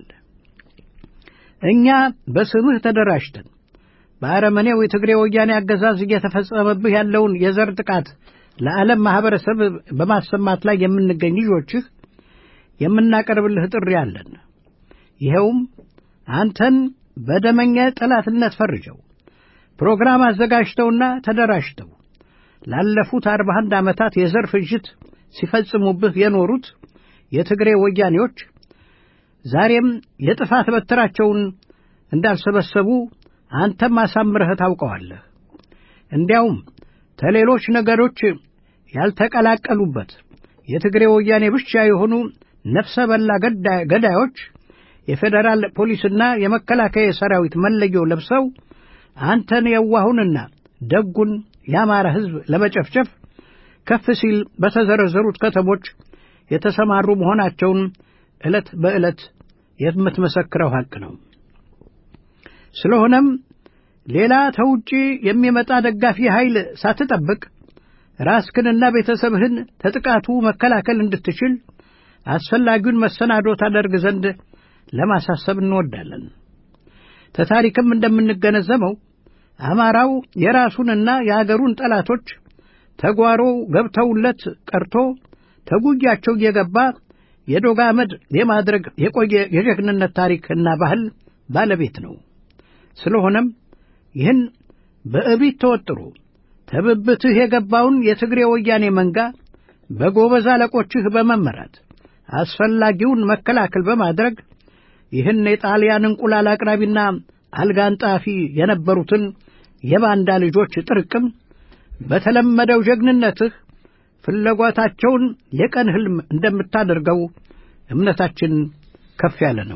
እኛ በስምህ ተደራጅተን በአረመኔው የትግሬ ወያኔ አገዛዝ እየተፈጸመብህ ያለውን የዘር ጥቃት ለዓለም ማህበረሰብ በማሰማት ላይ የምንገኝ ልጆችህ የምናቀርብልህ ጥሪ አለን ይኸውም አንተን በደመኛ ጠላትነት ፈርጀው ፕሮግራም አዘጋጅተውና ተደራጅተው ላለፉት አርባ አንድ ዓመታት የዘር ፍጅት ሲፈጽሙብህ የኖሩት የትግሬ ወያኔዎች ዛሬም የጥፋት በትራቸውን እንዳልሰበሰቡ አንተም አሳምረህ ታውቀዋለህ። እንዲያውም ተሌሎች ነገሮች ያልተቀላቀሉበት የትግሬ ወያኔ ብቻ የሆኑ ነፍሰ በላ ገዳዮች የፌደራል ፖሊስና የመከላከያ ሰራዊት መለዮ ለብሰው አንተን የዋሁንና ደጉን የአማራ ሕዝብ ለመጨፍጨፍ ከፍ ሲል በተዘረዘሩት ከተሞች የተሰማሩ መሆናቸውን ዕለት በዕለት የምትመሰክረው ሐቅ ነው። ስለሆነም ሌላ ተውጪ የሚመጣ ደጋፊ ኃይል ሳትጠብቅ ራስህንና ቤተሰብህን ተጥቃቱ መከላከል እንድትችል አስፈላጊውን መሰናዶ ታደርግ ዘንድ ለማሳሰብ እንወዳለን። ተታሪክም እንደምንገነዘበው አማራው የራሱንና የአገሩን ጠላቶች ተጓሮ ገብተውለት ቀርቶ ተጉያቸው እየገባ የዶጋ አመድ የማድረግ የቆየ የጀግንነት ታሪክና ባህል ባለቤት ነው። ስለሆነም ይህን በእብሪት ተወጥሮ ተብብትህ የገባውን የትግሬ ወያኔ መንጋ በጎበዝ አለቆችህ በመመራት አስፈላጊውን መከላከል በማድረግ ይህን የጣሊያን እንቁላል አቅራቢና አልጋንጣፊ የነበሩትን የባንዳ ልጆች ጥርቅም በተለመደው ጀግንነትህ ፍላጎታቸውን የቀን ህልም እንደምታደርገው እምነታችን ከፍ ያለ ነው።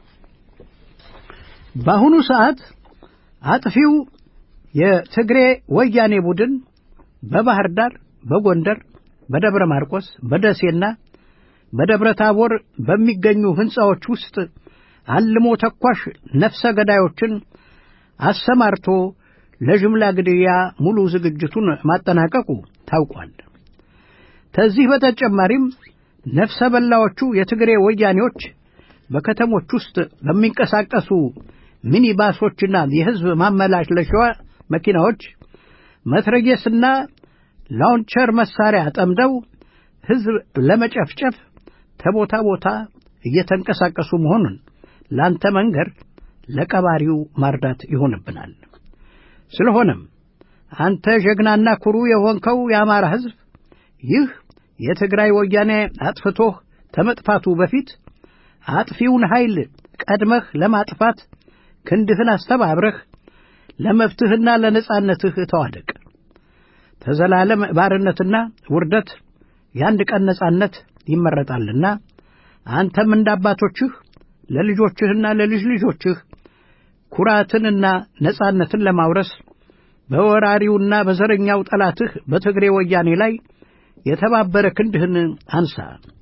በአሁኑ ሰዓት አጥፊው የትግሬ ወያኔ ቡድን በባህር ዳር፣ በጎንደር፣ በደብረ ማርቆስ፣ በደሴና በደብረ ታቦር በሚገኙ ሕንጻዎች ውስጥ አልሞ ተኳሽ ነፍሰ ገዳዮችን አሰማርቶ ለጅምላ ግድያ ሙሉ ዝግጅቱን ማጠናቀቁ ታውቋል። ከዚህ በተጨማሪም ነፍሰ በላዎቹ የትግሬ ወያኔዎች በከተሞች ውስጥ በሚንቀሳቀሱ ሚኒባሶችና የሕዝብ ማመላለሻ መኪናዎች መትረየስና ላውንቸር መሳሪያ ጠምደው ሕዝብ ለመጨፍጨፍ ተቦታ ቦታ እየተንቀሳቀሱ መሆኑን ላንተ መንገር ለቀባሪው ማርዳት ይሆንብናል። ስለሆነም አንተ ጀግናና ኩሩ የሆንከው የአማራ ሕዝብ ይህ የትግራይ ወያኔ አጥፍቶህ ተመጥፋቱ በፊት አጥፊውን ኃይል ቀድመህ ለማጥፋት ክንድህን አስተባብረህ ለመብትህና ለነጻነትህ ተዋደቅ። ተዘላለም ባርነትና ውርደት የአንድ ቀን ነጻነት ይመረጣልና አንተም እንዳባቶችህ ለልጆችህና ለልጅ ልጆችህ ኩራትንና ነጻነትን ለማውረስ በወራሪውና በዘረኛው ጠላትህ በትግሬ ወያኔ ላይ የተባበረ ክንድህን አንሳ።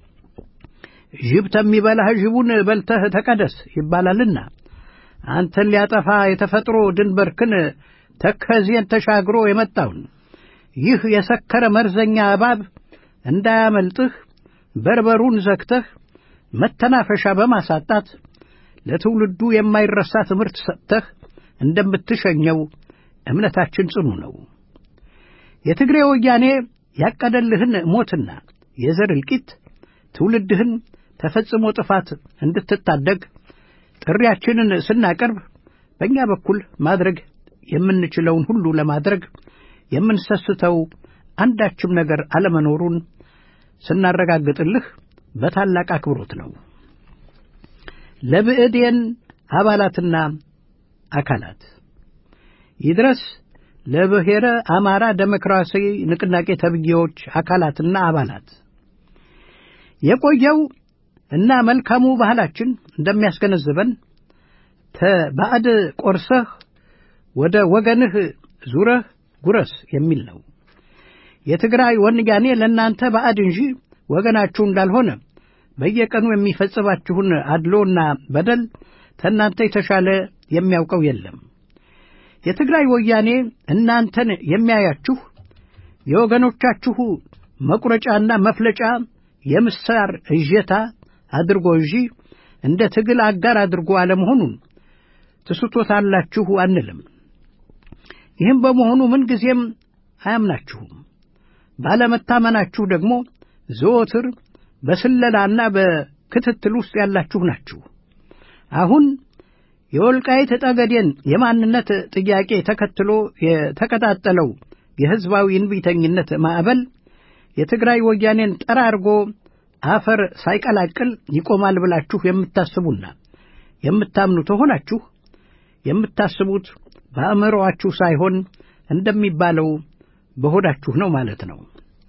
ጅብ ተሚበላህ ጅቡን በልተህ ተቀደስ ይባላልና አንተን ሊያጠፋ የተፈጥሮ ድንበርክን ተከዜን ተሻግሮ የመጣውን ይህ የሰከረ መርዘኛ እባብ እንዳያመልጥህ በርበሩን ዘግተህ መተናፈሻ በማሳጣት ለትውልዱ የማይረሳ ትምህርት ሰጥተህ እንደምትሸኘው እምነታችን ጽኑ ነው። የትግሬ ወያኔ ያቀደልህን ሞትና የዘር እልቂት ትውልድህን ተፈጽሞ ጥፋት እንድትታደግ ጥሪያችንን ስናቀርብ በእኛ በኩል ማድረግ የምንችለውን ሁሉ ለማድረግ የምንሰስተው አንዳችም ነገር አለመኖሩን ስናረጋግጥልህ በታላቅ አክብሮት ነው። ለብዕዴን አባላትና አካላት ይድረስ ለብሔረ አማራ ዴሞክራሲያዊ ንቅናቄ ተብዬዎች አካላትና አባላት የቆየው እና መልካሙ ባህላችን እንደሚያስገነዝበን ተባዕድ ቆርሰህ ወደ ወገንህ ዙረህ ጉረስ የሚል ነው። የትግራይ ወያኔ ለእናንተ ባዕድ እንጂ ወገናችሁ እንዳልሆነ በየቀኑ የሚፈጽማችሁን አድሎና በደል ተናንተ የተሻለ የሚያውቀው የለም። የትግራይ ወያኔ እናንተን የሚያያችሁ የወገኖቻችሁ መቁረጫና መፍለጫ የምሳር እጀታ አድርጎ እንጂ እንደ ትግል አጋር አድርጎ አለመሆኑን ትስቶታላችሁ አንልም። ይህም በመሆኑ ምን ጊዜም አያምናችሁም። ባለመታመናችሁ ደግሞ ዘወትር በስለላና በክትትል ውስጥ ያላችሁ ናችሁ። አሁን የወልቃይት ጠገዴን የማንነት ጥያቄ ተከትሎ የተቀጣጠለው የሕዝባዊ እንቢተኝነት ማዕበል የትግራይ ወያኔን ጠራርጎ አፈር ሳይቀላቅል ይቆማል ብላችሁ የምታስቡና የምታምኑ ተሆናችሁ የምታስቡት በአእምሮአችሁ ሳይሆን እንደሚባለው በሆዳችሁ ነው ማለት ነው።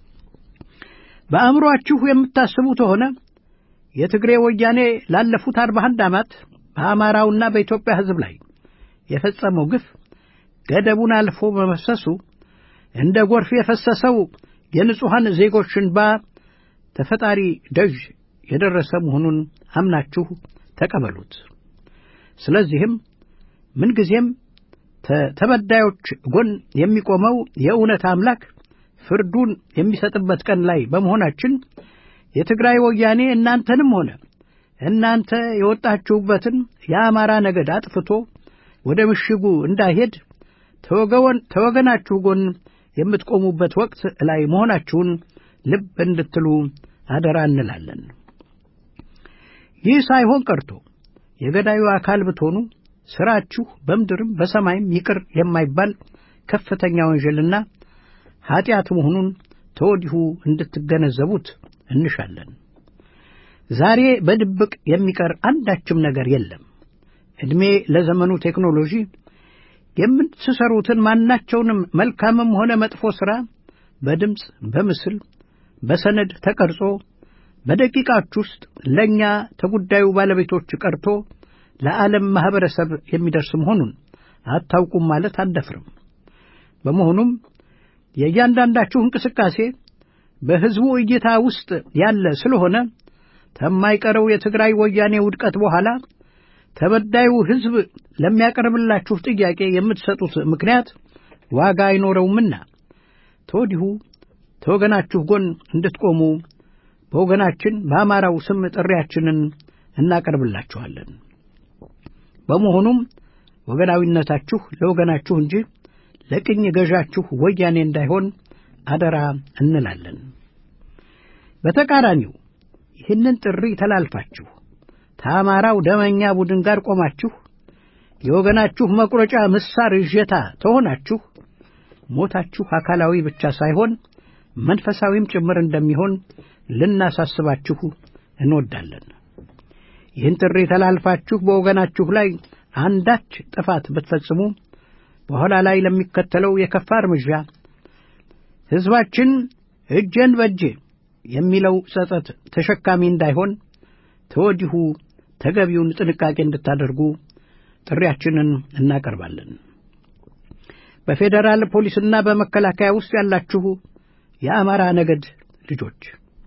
በአእምሮአችሁ የምታስቡት ሆነ የትግሬ ወያኔ ላለፉት አርባ አንድ ዓመት በአማራውና በኢትዮጵያ ሕዝብ ላይ የፈጸመው ግፍ ገደቡን አልፎ በመፍሰሱ እንደ ጎርፍ የፈሰሰው የንጹሐን ዜጎች እንባ ተፈጣሪ ደጅ የደረሰ መሆኑን አምናችሁ ተቀበሉት። ስለዚህም ምንጊዜም ተበዳዮች ጎን የሚቆመው የእውነት አምላክ ፍርዱን የሚሰጥበት ቀን ላይ በመሆናችን የትግራይ ወያኔ እናንተንም ሆነ እናንተ የወጣችሁበትን የአማራ ነገድ አጥፍቶ ወደ ምሽጉ እንዳይሄድ ተወገወን ተወገናችሁ ጎን የምትቆሙበት ወቅት ላይ መሆናችሁን ልብ እንድትሉ አደራ እንላለን። ይህ ሳይሆን ቀርቶ የገዳዩ አካል ብትሆኑ ስራችሁ በምድርም በሰማይም ይቅር የማይባል ከፍተኛ ወንጀልና ኃጢአት መሆኑን ተወዲሁ እንድትገነዘቡት እንሻለን። ዛሬ በድብቅ የሚቀር አንዳችም ነገር የለም። ዕድሜ ለዘመኑ ቴክኖሎጂ የምትሰሩትን ማናቸውንም መልካምም ሆነ መጥፎ ሥራ በድምፅ፣ በምስል፣ በሰነድ ተቀርጾ በደቂቃዎች ውስጥ ለኛ ተጉዳዩ ባለቤቶች ቀርቶ ለዓለም ማህበረሰብ የሚደርስ መሆኑን አታውቁም ማለት አንደፍርም። በመሆኑም የእያንዳንዳችሁ እንቅስቃሴ በሕዝቡ እይታ ውስጥ ያለ ስለሆነ ከማይቀረው የትግራይ ወያኔ ውድቀት በኋላ ተበዳዩ ሕዝብ ለሚያቀርብላችሁ ጥያቄ የምትሰጡት ምክንያት ዋጋ አይኖረውምና ተወዲሁ ተወገናችሁ ጎን እንድትቆሙ በወገናችን በአማራው ስም ጥሪያችንን እናቀርብላችኋለን። በመሆኑም ወገናዊነታችሁ ለወገናችሁ እንጂ ለቅኝ ገዣችሁ ወያኔ እንዳይሆን አደራ እንላለን። በተቃራኒው ይህንን ጥሪ ተላልፋችሁ ታማራው ደመኛ ቡድን ጋር ቆማችሁ የወገናችሁ መቁረጫ ምሳር እጀታ ተሆናችሁ ሞታችሁ አካላዊ ብቻ ሳይሆን መንፈሳዊም ጭምር እንደሚሆን ልናሳስባችሁ እንወዳለን። ይህን ጥሪ ተላልፋችሁ በወገናችሁ ላይ አንዳች ጥፋት ብትፈጽሙ በኋላ ላይ ለሚከተለው የከፋ እርምጃ ሕዝባችን እጄን በእጄ የሚለው ጸጸት ተሸካሚ እንዳይሆን ተወዲሁ ተገቢውን ጥንቃቄ እንድታደርጉ ጥሪያችንን እናቀርባለን። በፌደራል ፖሊስና በመከላከያ ውስጥ ያላችሁ የአማራ ነገድ ልጆች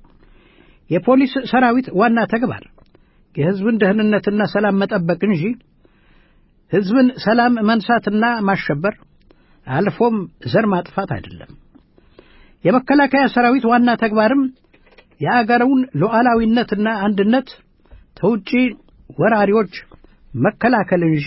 የፖሊስ ሰራዊት ዋና ተግባር የሕዝብን ደህንነትና ሰላም መጠበቅ እንጂ ሕዝብን ሰላም መንሳትና ማሸበር አልፎም ዘር ማጥፋት አይደለም። የመከላከያ ሰራዊት ዋና ተግባርም የአገሩን ሉዓላዊነትና አንድነት ተውጪ ወራሪዎች መከላከል እንጂ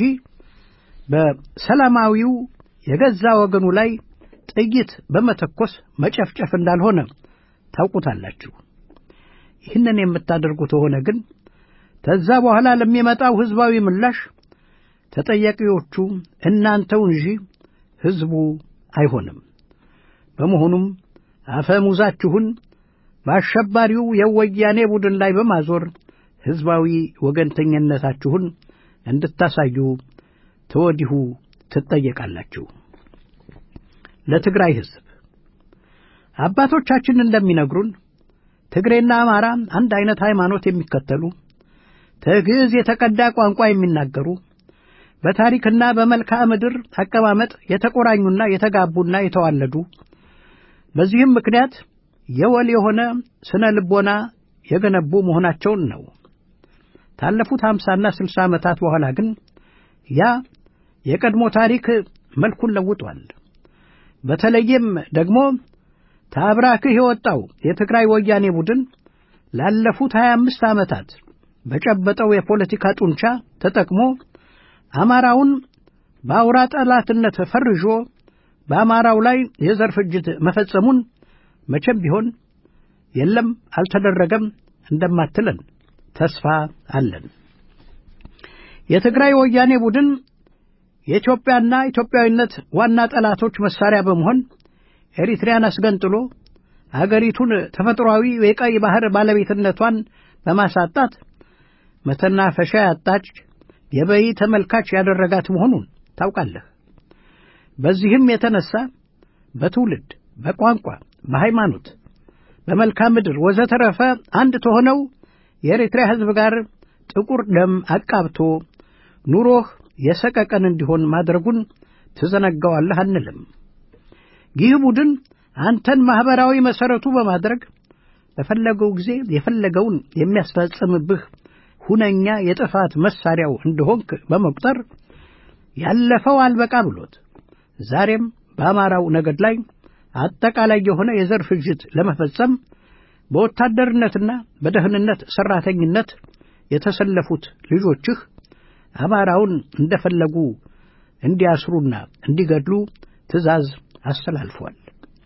በሰላማዊው የገዛ ወገኑ ላይ ጥይት በመተኮስ መጨፍጨፍ እንዳልሆነ ታውቁታላችሁ። ይህንን የምታደርጉት ሆነ ግን ከዛ በኋላ ለሚመጣው ሕዝባዊ ምላሽ ተጠያቂዎቹ እናንተው እንጂ ሕዝቡ አይሆንም። በመሆኑም አፈሙዛችሁን በአሸባሪው የወያኔ ቡድን ላይ በማዞር ሕዝባዊ ወገንተኝነታችሁን እንድታሳዩ ተወዲሁ ትጠየቃላችሁ። ለትግራይ ሕዝብ አባቶቻችን እንደሚነግሩን ትግሬና አማራ አንድ አይነት ሃይማኖት የሚከተሉ ከግዕዝ የተቀዳ ቋንቋ የሚናገሩ በታሪክና በመልክዓ ምድር አቀማመጥ የተቆራኙና የተጋቡና የተዋለዱ በዚህም ምክንያት የወል የሆነ ስነ ልቦና የገነቡ መሆናቸውን ነው። ታለፉት ሃምሳና ስልሳ ዓመታት በኋላ ግን ያ የቀድሞ ታሪክ መልኩን ለውጧል። በተለይም ደግሞ ታብራክህ የወጣው የትግራይ ወያኔ ቡድን ላለፉት ሀያ አምስት ዓመታት በጨበጠው የፖለቲካ ጡንቻ ተጠቅሞ አማራውን በአውራ ጠላትነት ፈርጆ በአማራው ላይ የዘር ፍጅት መፈጸሙን መቼም ቢሆን የለም አልተደረገም እንደማትለን ተስፋ አለን። የትግራይ ወያኔ ቡድን የኢትዮጵያና ኢትዮጵያዊነት ዋና ጠላቶች መሳሪያ በመሆን ኤሪትሪያን አስገንጥሎ አገሪቱን ተፈጥሯዊ የቀይ ባህር ባለቤትነቷን በማሳጣት መተናፈሻ ያጣች የበይ ተመልካች ያደረጋት መሆኑን ታውቃለህ። በዚህም የተነሳ በትውልድ፣ በቋንቋ፣ በሃይማኖት፣ በመልክዓ ምድር ወዘተረፈ አንድ ተሆነው የኤርትራ ሕዝብ ጋር ጥቁር ደም አቃብቶ ኑሮህ የሰቀቀን እንዲሆን ማድረጉን ትዘነጋዋለህ አንልም። ይህ ቡድን አንተን ማህበራዊ መሰረቱ በማድረግ በፈለገው ጊዜ የፈለገውን የሚያስፈጽምብህ ሁነኛ የጥፋት መሳሪያው እንደሆንክ በመቁጠር ያለፈው አልበቃ ብሎት ዛሬም በአማራው ነገድ ላይ አጠቃላይ የሆነ የዘር ፍጅት ለመፈጸም በወታደርነትና በደህንነት ሰራተኝነት የተሰለፉት ልጆችህ አማራውን እንደፈለጉ እንዲያስሩና እንዲገድሉ ትእዛዝ አስተላልፏል።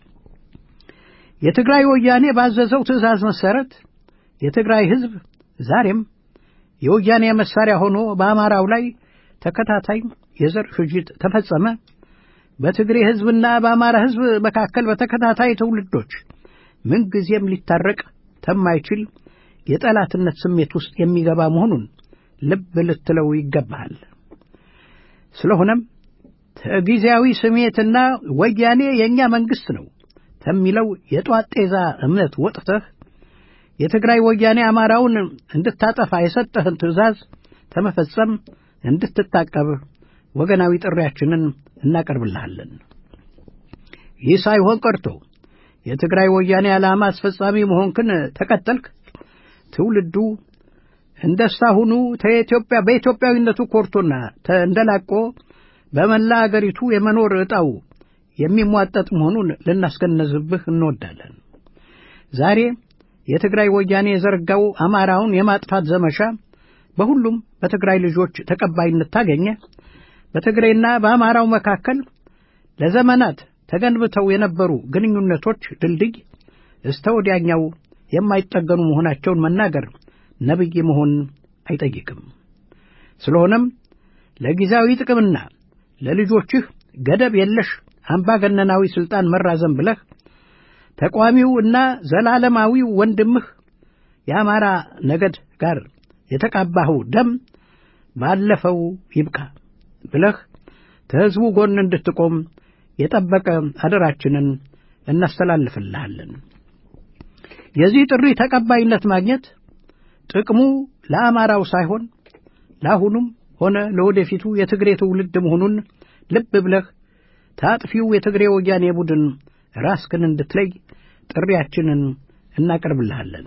የትግራይ ወያኔ ባዘዘው ትእዛዝ መሰረት የትግራይ ሕዝብ ዛሬም የወያኔ መሳሪያ ሆኖ በአማራው ላይ ተከታታይ የዘር ፍጅት ተፈጸመ። በትግሬ ሕዝብና በአማራ ሕዝብ መካከል በተከታታይ ትውልዶች ምንጊዜም ሊታረቅ ተማይችል የጠላትነት ስሜት ውስጥ የሚገባ መሆኑን ልብ ልትለው ይገባል። ስለሆነም ጊዜያዊ ስሜትና ወያኔ የኛ መንግስት ነው ተሚለው የጧት ጤዛ እምነት ወጥተህ የትግራይ ወያኔ አማራውን እንድታጠፋ የሰጠህን ትእዛዝ ተመፈጸም እንድትታቀብ ወገናዊ ጥሪያችንን እናቀርብልሃለን። ይህ ሳይሆን ቀርቶ የትግራይ ወያኔ ዓላማ አስፈጻሚ መሆንክን ተቀጠልክ ትውልዱ እንደሳሁኑ ተኢትዮጵያ በኢትዮጵያዊነቱ ኮርቶና ተንደላቆ በመላ አገሪቱ የመኖር ዕጣው የሚሟጠጥ መሆኑን ልናስገነዝብህ እንወዳለን። ዛሬ የትግራይ ወያኔ የዘረጋው አማራውን የማጥፋት ዘመቻ በሁሉም በትግራይ ልጆች ተቀባይነት ታገኘ። በትግሬና በአማራው መካከል ለዘመናት ተገንብተው የነበሩ ግንኙነቶች ድልድይ እስከ ወዲያኛው የማይጠገኑ መሆናቸውን መናገር ነብይ መሆን አይጠይቅም። ስለሆነም ለጊዜያዊ ጥቅምና ለልጆችህ ገደብ የለሽ አምባገነናዊ ስልጣን መራዘም ብለህ ተቋሚው እና ዘላለማዊው ወንድምህ የአማራ ነገድ ጋር የተቃባኸው ደም ባለፈው ይብቃ ብለህ ከሕዝቡ ጎን እንድትቆም የጠበቀ አደራችንን እናስተላልፍልሃለን። የዚህ ጥሪ ተቀባይነት ማግኘት ጥቅሙ ለአማራው ሳይሆን ለአሁኑም ሆነ ለወደፊቱ የትግሬ ትውልድ መሆኑን ልብ ብለህ ታጥፊው የትግሬ ወያኔ ቡድን ራስክን እንድትለይ ጥሪያችንን እናቀርብልሃለን።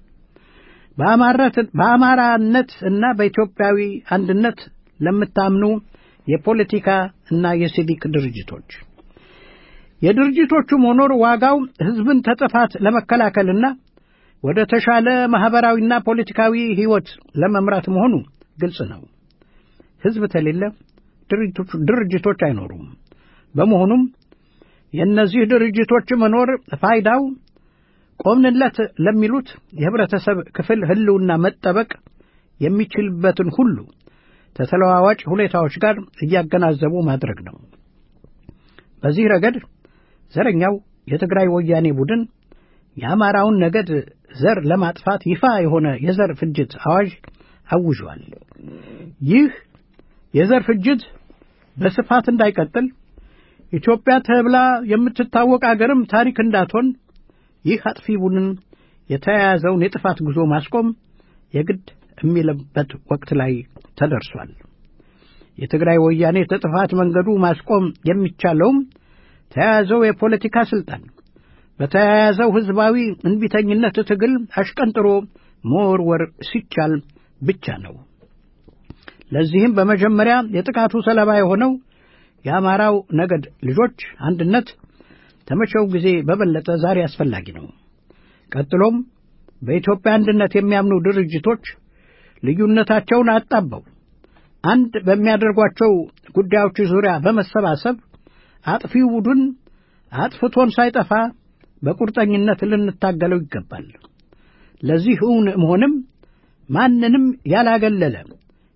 በአማራነት እና በኢትዮጵያዊ አንድነት ለምታምኑ የፖለቲካ እና የሲቪክ ድርጅቶች የድርጅቶቹ መኖር ዋጋው ሕዝብን ተጥፋት ለመከላከልና ወደ ተሻለ ማህበራዊና ፖለቲካዊ ህይወት ለመምራት መሆኑ ግልጽ ነው። ሕዝብ ተሌለ ድርጅቶች ድርጅቶች አይኖሩም። በመሆኑም የእነዚህ ድርጅቶች መኖር ፋይዳው ቆምንለት ለሚሉት የህብረተሰብ ክፍል ህልውና መጠበቅ የሚችልበትን ሁሉ ተተለዋዋጭ ሁኔታዎች ጋር እያገናዘቡ ማድረግ ነው። በዚህ ረገድ ዘረኛው የትግራይ ወያኔ ቡድን የአማራውን ነገድ ዘር ለማጥፋት ይፋ የሆነ የዘር ፍጅት አዋጅ አውጇል። ይህ የዘር ፍጅት በስፋት እንዳይቀጥል ኢትዮጵያ ተብላ የምትታወቅ አገርም ታሪክ እንዳትሆን ይህ አጥፊ ቡድን የተያያዘውን የጥፋት ጉዞ ማስቆም የግድ የሚለበት ወቅት ላይ ተደርሷል። የትግራይ ወያኔ ተጥፋት መንገዱ ማስቆም የሚቻለውም ተያያዘው የፖለቲካ ስልጣን በተያያዘው ህዝባዊ እንቢተኝነት ትግል አሽቀንጥሮ መወርወር ሲቻል ብቻ ነው። ለዚህም በመጀመሪያ የጥቃቱ ሰለባ የሆነው የአማራው ነገድ ልጆች አንድነት ተመቸው ጊዜ በበለጠ ዛሬ አስፈላጊ ነው። ቀጥሎም በኢትዮጵያ አንድነት የሚያምኑ ድርጅቶች ልዩነታቸውን አጣበው አንድ በሚያደርጓቸው ጉዳዮች ዙሪያ በመሰባሰብ አጥፊው ቡድን አጥፍቶን ሳይጠፋ በቁርጠኝነት ልንታገለው ይገባል። ለዚህ እውን መሆንም ማንንም ያላገለለ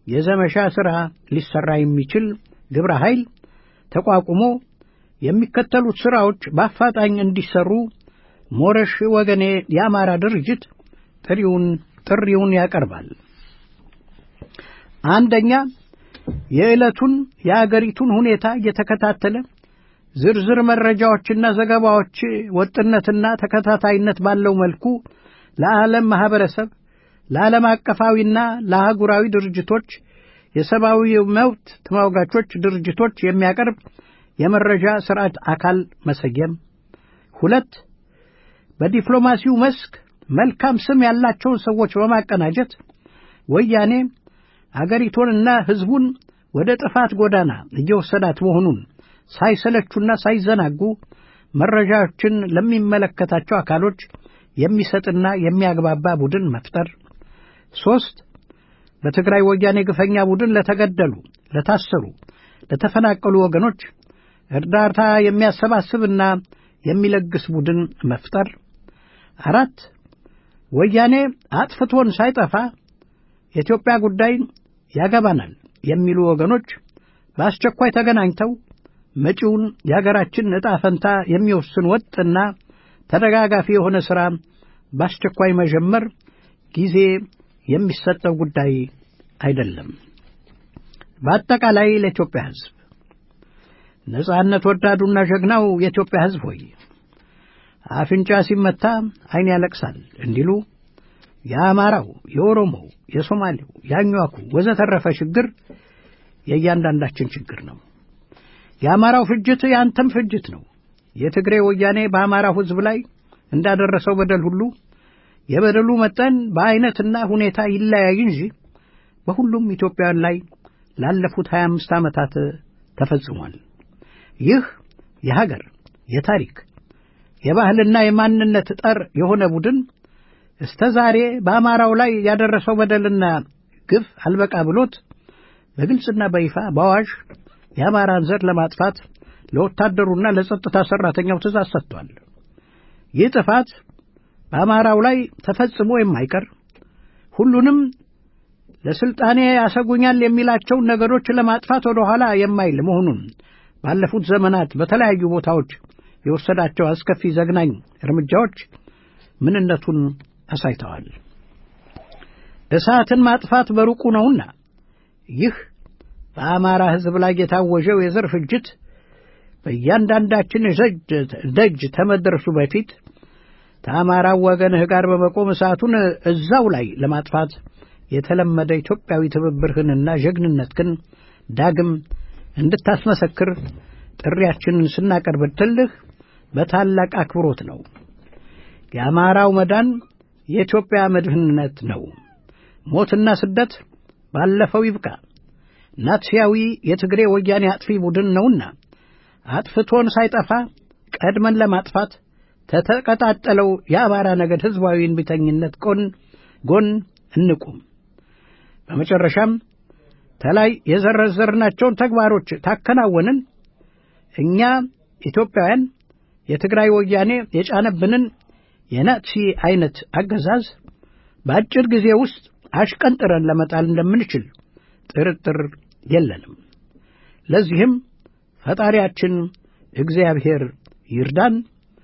የዘመቻ ሥራ ሊሰራ የሚችል ግብረ ኃይል ተቋቁሞ የሚከተሉት ሥራዎች በአፋጣኝ እንዲሰሩ ሞረሽ ወገኔ የአማራ ድርጅት ጥሪውን ጥሪውን ያቀርባል። አንደኛ፣ የዕለቱን የአገሪቱን ሁኔታ እየተከታተለ ዝርዝር መረጃዎችና ዘገባዎች ወጥነትና ተከታታይነት ባለው መልኩ ለዓለም ማህበረሰብ፣ ለዓለም አቀፋዊና ለአህጉራዊ ድርጅቶች፣ የሰብአዊ መብት ተሟጋቾች ድርጅቶች የሚያቀርብ የመረጃ ስርዓት አካል መሰየም። ሁለት፣ በዲፕሎማሲው መስክ መልካም ስም ያላቸውን ሰዎች በማቀናጀት ወያኔ አገሪቱንና ሕዝቡን ወደ ጥፋት ጎዳና እየወሰዳት መሆኑን ሳይሰለቹና ሳይዘናጉ መረጃዎችን ለሚመለከታቸው አካሎች የሚሰጥና የሚያግባባ ቡድን መፍጠር። ሶስት፣ በትግራይ ወያኔ ግፈኛ ቡድን ለተገደሉ፣ ለታሰሩ፣ ለተፈናቀሉ ወገኖች እርዳታ የሚያሰባስብና የሚለግስ ቡድን መፍጠር። አራት፣ ወያኔ አጥፍቶን ሳይጠፋ የኢትዮጵያ ጉዳይ ያገባናል የሚሉ ወገኖች በአስቸኳይ ተገናኝተው መጪውን የሀገራችን ዕጣ ፈንታ የሚወስን ወጥና ተደጋጋፊ የሆነ ሥራ በአስቸኳይ መጀመር ጊዜ የሚሰጠው ጉዳይ አይደለም። በአጠቃላይ ለኢትዮጵያ ሕዝብ፣ ነጻነት ወዳዱና ጀግናው የኢትዮጵያ ሕዝብ ሆይ፣ አፍንጫ ሲመታ ዓይን ያለቅሳል እንዲሉ የአማራው፣ የኦሮሞው፣ የሶማሌው፣ የአኟኩ ወዘተረፈ ችግር የእያንዳንዳችን ችግር ነው። የአማራው ፍጅት ያንተም ፍጅት ነው። የትግሬ ወያኔ በአማራው ሕዝብ ላይ እንዳደረሰው በደል ሁሉ የበደሉ መጠን በአይነትና ሁኔታ ይለያይ እንጂ በሁሉም ኢትዮጵያውያን ላይ ላለፉት ሀያ አምስት ዓመታት ተፈጽሟል። ይህ የሀገር፣ የታሪክ፣ የባህልና የማንነት ጠር የሆነ ቡድን እስከ ዛሬ በአማራው ላይ ያደረሰው በደልና ግፍ አልበቃ ብሎት በግልጽና በይፋ በአዋጅ የአማራን ዘር ለማጥፋት ለወታደሩና ለጸጥታ ሠራተኛው ትእዛዝ ሰጥቷል። ይህ ጥፋት በአማራው ላይ ተፈጽሞ የማይቀር ሁሉንም ለስልጣኔ ያሰጉኛል የሚላቸውን ነገሮች ለማጥፋት ወደ ኋላ የማይል መሆኑን ባለፉት ዘመናት በተለያዩ ቦታዎች የወሰዳቸው አስከፊ ዘግናኝ እርምጃዎች ምንነቱን አሳይተዋል። እሳትን ማጥፋት በሩቁ ነውና ይህ በአማራ ሕዝብ ላይ የታወጀው የዘር ፍጅት በእያንዳንዳችን ደጅ ተመድረሱ በፊት ከአማራው ወገንህ ጋር በመቆም እሳቱን እዛው ላይ ለማጥፋት የተለመደ ኢትዮጵያዊ ትብብርህንና ጀግንነትህን ዳግም እንድታስመሰክር ጥሪያችንን ስናቀርብልህ በታላቅ አክብሮት ነው። የአማራው መዳን የኢትዮጵያ መድህንነት ነው። ሞትና ስደት ባለፈው ይብቃ። ናትሲያዊ የትግሬ ወያኔ አጥፊ ቡድን ነውና አጥፍቶን ሳይጠፋ ቀድመን ለማጥፋት ተተቀጣጠለው የአማራ ነገድ ሕዝባዊ እንቢተኝነት ጎን ጎን እንቁም። በመጨረሻም ተላይ የዘረዘርናቸውን ተግባሮች ታከናወንን እኛ ኢትዮጵያውያን የትግራይ ወያኔ የጫነብንን የናትሲ አይነት አገዛዝ በአጭር ጊዜ ውስጥ አሽቀንጥረን ለመጣል እንደምንችል ጥርጥር የለንም። ለዚህም ፈጣሪያችን እግዚአብሔር ይርዳን።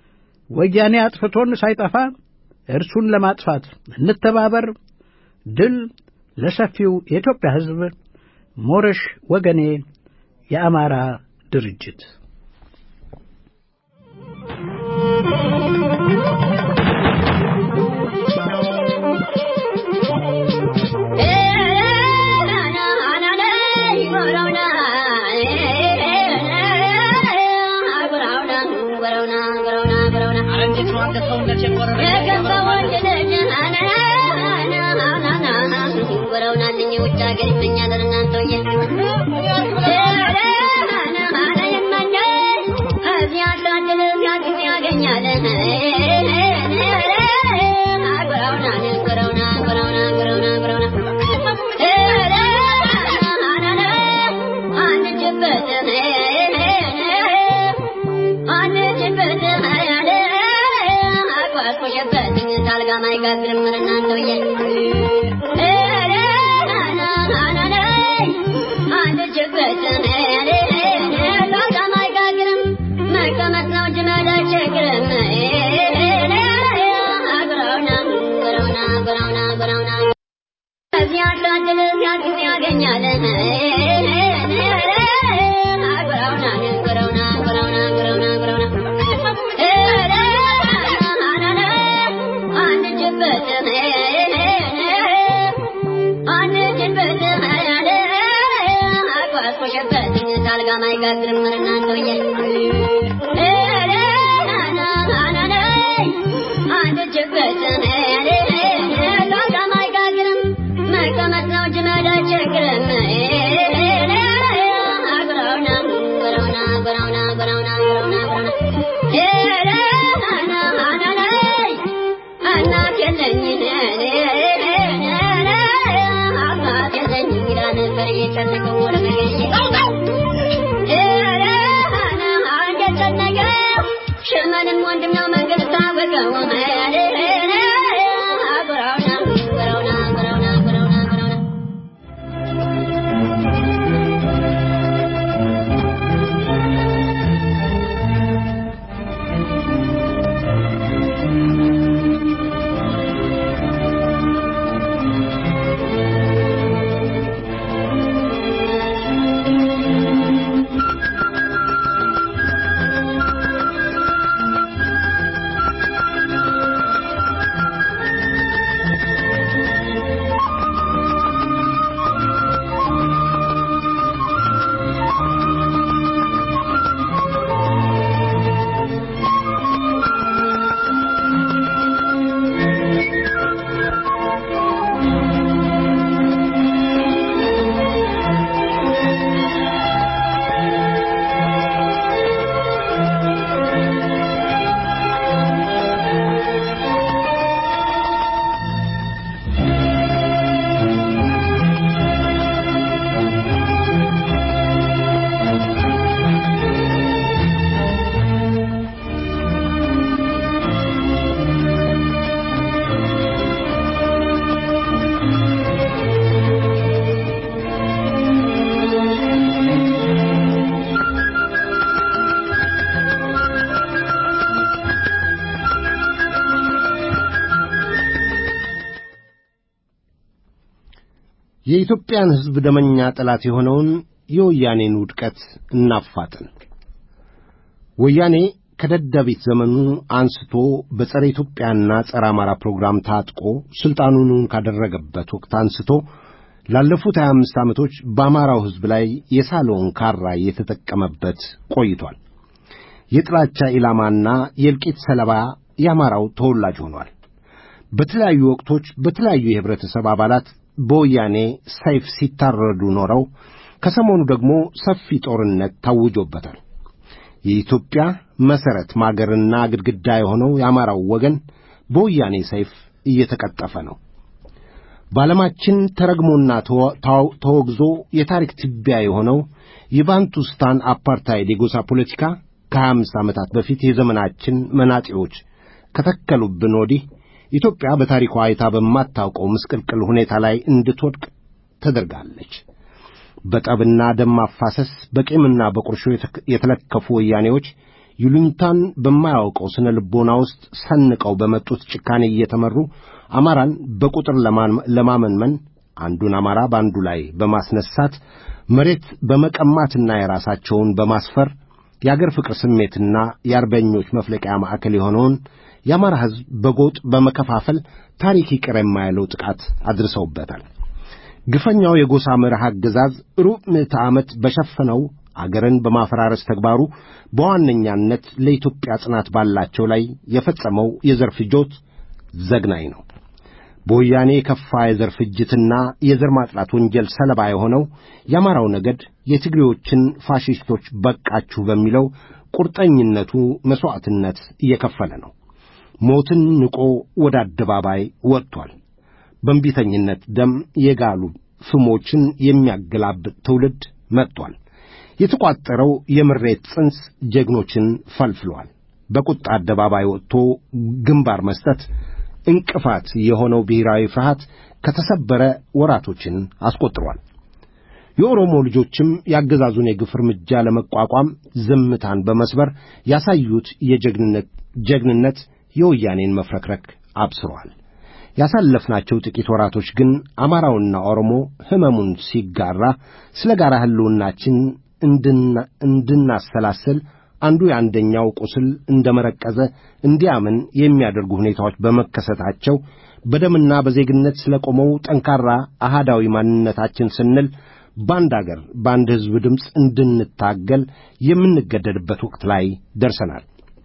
ወያኔ አጥፍቶን ሳይጠፋ እርሱን ለማጥፋት እንተባበር። ድል ለሰፊው የኢትዮጵያ ሕዝብ። ሞረሽ ወገኔ የአማራ ድርጅት። My God, የኢትዮጵያን ሕዝብ ደመኛ ጠላት የሆነውን የወያኔን ውድቀት እናፋጥን። ወያኔ ከደደቢት ዘመኑ አንስቶ በጸረ ኢትዮጵያና ጸረ አማራ ፕሮግራም ታጥቆ ስልጣኑን ካደረገበት ወቅት አንስቶ ላለፉት ሃያ አምስት ዓመቶች በአማራው ሕዝብ ላይ የሳለውን ካራ እየተጠቀመበት ቆይቷል። የጥላቻ ኢላማና የእልቂት ሰለባ የአማራው ተወላጅ ሆኗል። በተለያዩ ወቅቶች በተለያዩ የህብረተሰብ አባላት በወያኔ ሰይፍ ሲታረዱ ኖረው ከሰሞኑ ደግሞ ሰፊ ጦርነት ታውጆበታል። የኢትዮጵያ መሰረት ማገርና ግድግዳ የሆነው የአማራው ወገን በወያኔ ሰይፍ እየተቀጠፈ ነው። በዓለማችን ተረግሞና ተወግዞ የታሪክ ትቢያ የሆነው የባንቱስታን አፓርታይድ የጎሳ ፖለቲካ ከሀያ አምስት ዓመታት በፊት የዘመናችን መናጤዎች ከተከሉብን ወዲህ ኢትዮጵያ በታሪኳ አይታ በማታውቀው ምስቅልቅል ሁኔታ ላይ እንድትወድቅ ተደርጋለች። በጠብና ደም ማፋሰስ በቂምና በቁርሾ የተለከፉ ወያኔዎች ይሉኝታን በማያውቀው ስነ ልቦና ውስጥ ሰንቀው በመጡት ጭካኔ እየተመሩ አማራን በቁጥር ለማመንመን አንዱን አማራ በአንዱ ላይ በማስነሳት መሬት በመቀማትና የራሳቸውን በማስፈር የአገር ፍቅር ስሜትና የአርበኞች መፍለቂያ ማዕከል የሆነውን የአማራ ሕዝብ በጎጥ በመከፋፈል ታሪክ ይቅር የማይለው ጥቃት አድርሰውበታል። ግፈኛው የጎሳ መርህ አገዛዝ ሩብ ምዕተ ዓመት በሸፈነው አገርን በማፈራረስ ተግባሩ በዋነኛነት ለኢትዮጵያ ጽናት ባላቸው ላይ የፈጸመው የዘር ፍጆት ዘግናኝ ነው። በወያኔ የከፋ የዘር ፍጅትና የዘር ማጥራት ወንጀል ሰለባ የሆነው የአማራው ነገድ የትግሬዎችን ፋሽስቶች በቃችሁ በሚለው ቁርጠኝነቱ መሥዋዕትነት እየከፈለ ነው። ሞትን ንቆ ወደ አደባባይ ወጥቷል። በእንቢተኝነት ደም የጋሉ ፍሞችን የሚያገላብጥ ትውልድ መጥቷል። የተቋጠረው የምሬት ጽንስ ጀግኖችን ፈልፍሏል። በቁጣ አደባባይ ወጥቶ ግንባር መስጠት እንቅፋት የሆነው ብሔራዊ ፍርሃት ከተሰበረ ወራቶችን አስቆጥሯል። የኦሮሞ ልጆችም ያገዛዙን የግፍ እርምጃ ለመቋቋም ዝምታን በመስበር ያሳዩት የጀግንነት ጀግንነት የወያኔን መፍረክረክ አብስሯል። ያሳለፍናቸው ጥቂት ወራቶች ግን አማራውና ኦሮሞ ህመሙን ሲጋራ ስለ ጋራ ህልውናችን እንድናሰላስል አንዱ የአንደኛው ቁስል እንደመረቀዘ እንዲያምን የሚያደርጉ ሁኔታዎች በመከሰታቸው በደምና በዜግነት ስለቆመው ጠንካራ አሃዳዊ ማንነታችን ስንል በአንድ አገር በአንድ ህዝብ ድምፅ እንድንታገል የምንገደድበት ወቅት ላይ ደርሰናል።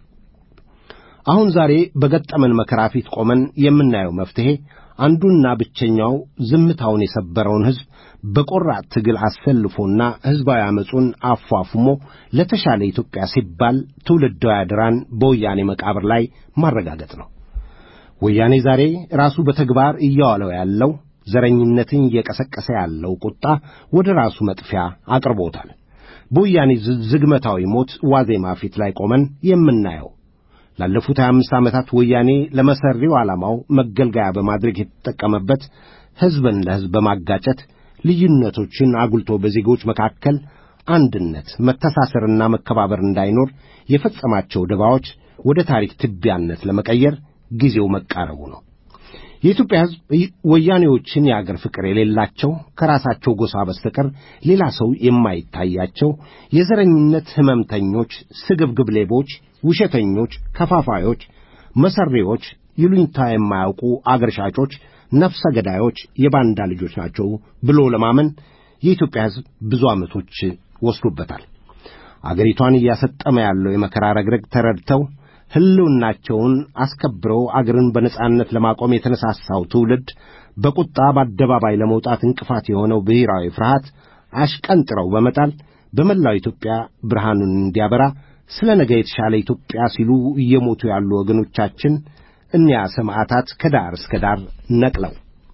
አሁን ዛሬ በገጠመን መከራ ፊት ቆመን የምናየው መፍትሄ አንዱና ብቸኛው ዝምታውን የሰበረውን ህዝብ በቆራጥ ትግል አሰልፎና ህዝባዊ አመጹን አፏፍሞ ለተሻለ ኢትዮጵያ ሲባል ትውልዳዊ አደራን በወያኔ መቃብር ላይ ማረጋገጥ ነው። ወያኔ ዛሬ ራሱ በተግባር እያዋለው ያለው ዘረኝነትን እየቀሰቀሰ ያለው ቁጣ ወደ ራሱ መጥፊያ አቅርቦታል። በወያኔ ዝግመታዊ ሞት ዋዜማ ፊት ላይ ቆመን የምናየው ላለፉት ሃያ አምስት ዓመታት ወያኔ ለመሰሪው ዓላማው መገልገያ በማድረግ የተጠቀመበት ህዝብን ለህዝብ በማጋጨት ልዩነቶችን አጉልቶ በዜጎች መካከል አንድነት፣ መተሳሰርና መከባበር እንዳይኖር የፈጸማቸው ደባዎች ወደ ታሪክ ትቢያነት ለመቀየር ጊዜው መቃረቡ ነው። የኢትዮጵያ ህዝብ ወያኔዎችን የአገር ፍቅር የሌላቸው ከራሳቸው ጎሳ በስተቀር ሌላ ሰው የማይታያቸው የዘረኝነት ህመምተኞች፣ ስግብግብ ሌቦች፣ ውሸተኞች፣ ከፋፋዮች፣ መሰሪዎች፣ ይሉኝታ የማያውቁ አገር ሻጮች፣ ነፍሰ ገዳዮች፣ የባንዳ ልጆች ናቸው ብሎ ለማመን የኢትዮጵያ ህዝብ ብዙ ዓመቶች ወስዶበታል። አገሪቷን እያሰጠመ ያለው የመከራ ረግረግ ተረድተው ህልውናቸውን አስከብረው አገርን በነጻነት ለማቆም የተነሳሳው ትውልድ በቁጣ በአደባባይ ለመውጣት እንቅፋት የሆነው ብሔራዊ ፍርሃት አሽቀንጥረው በመጣል በመላው ኢትዮጵያ ብርሃኑን እንዲያበራ ስለ ነገ የተሻለ ኢትዮጵያ ሲሉ እየሞቱ ያሉ ወገኖቻችን እኒያ ሰማዕታት ከዳር እስከ ዳር ነቅለው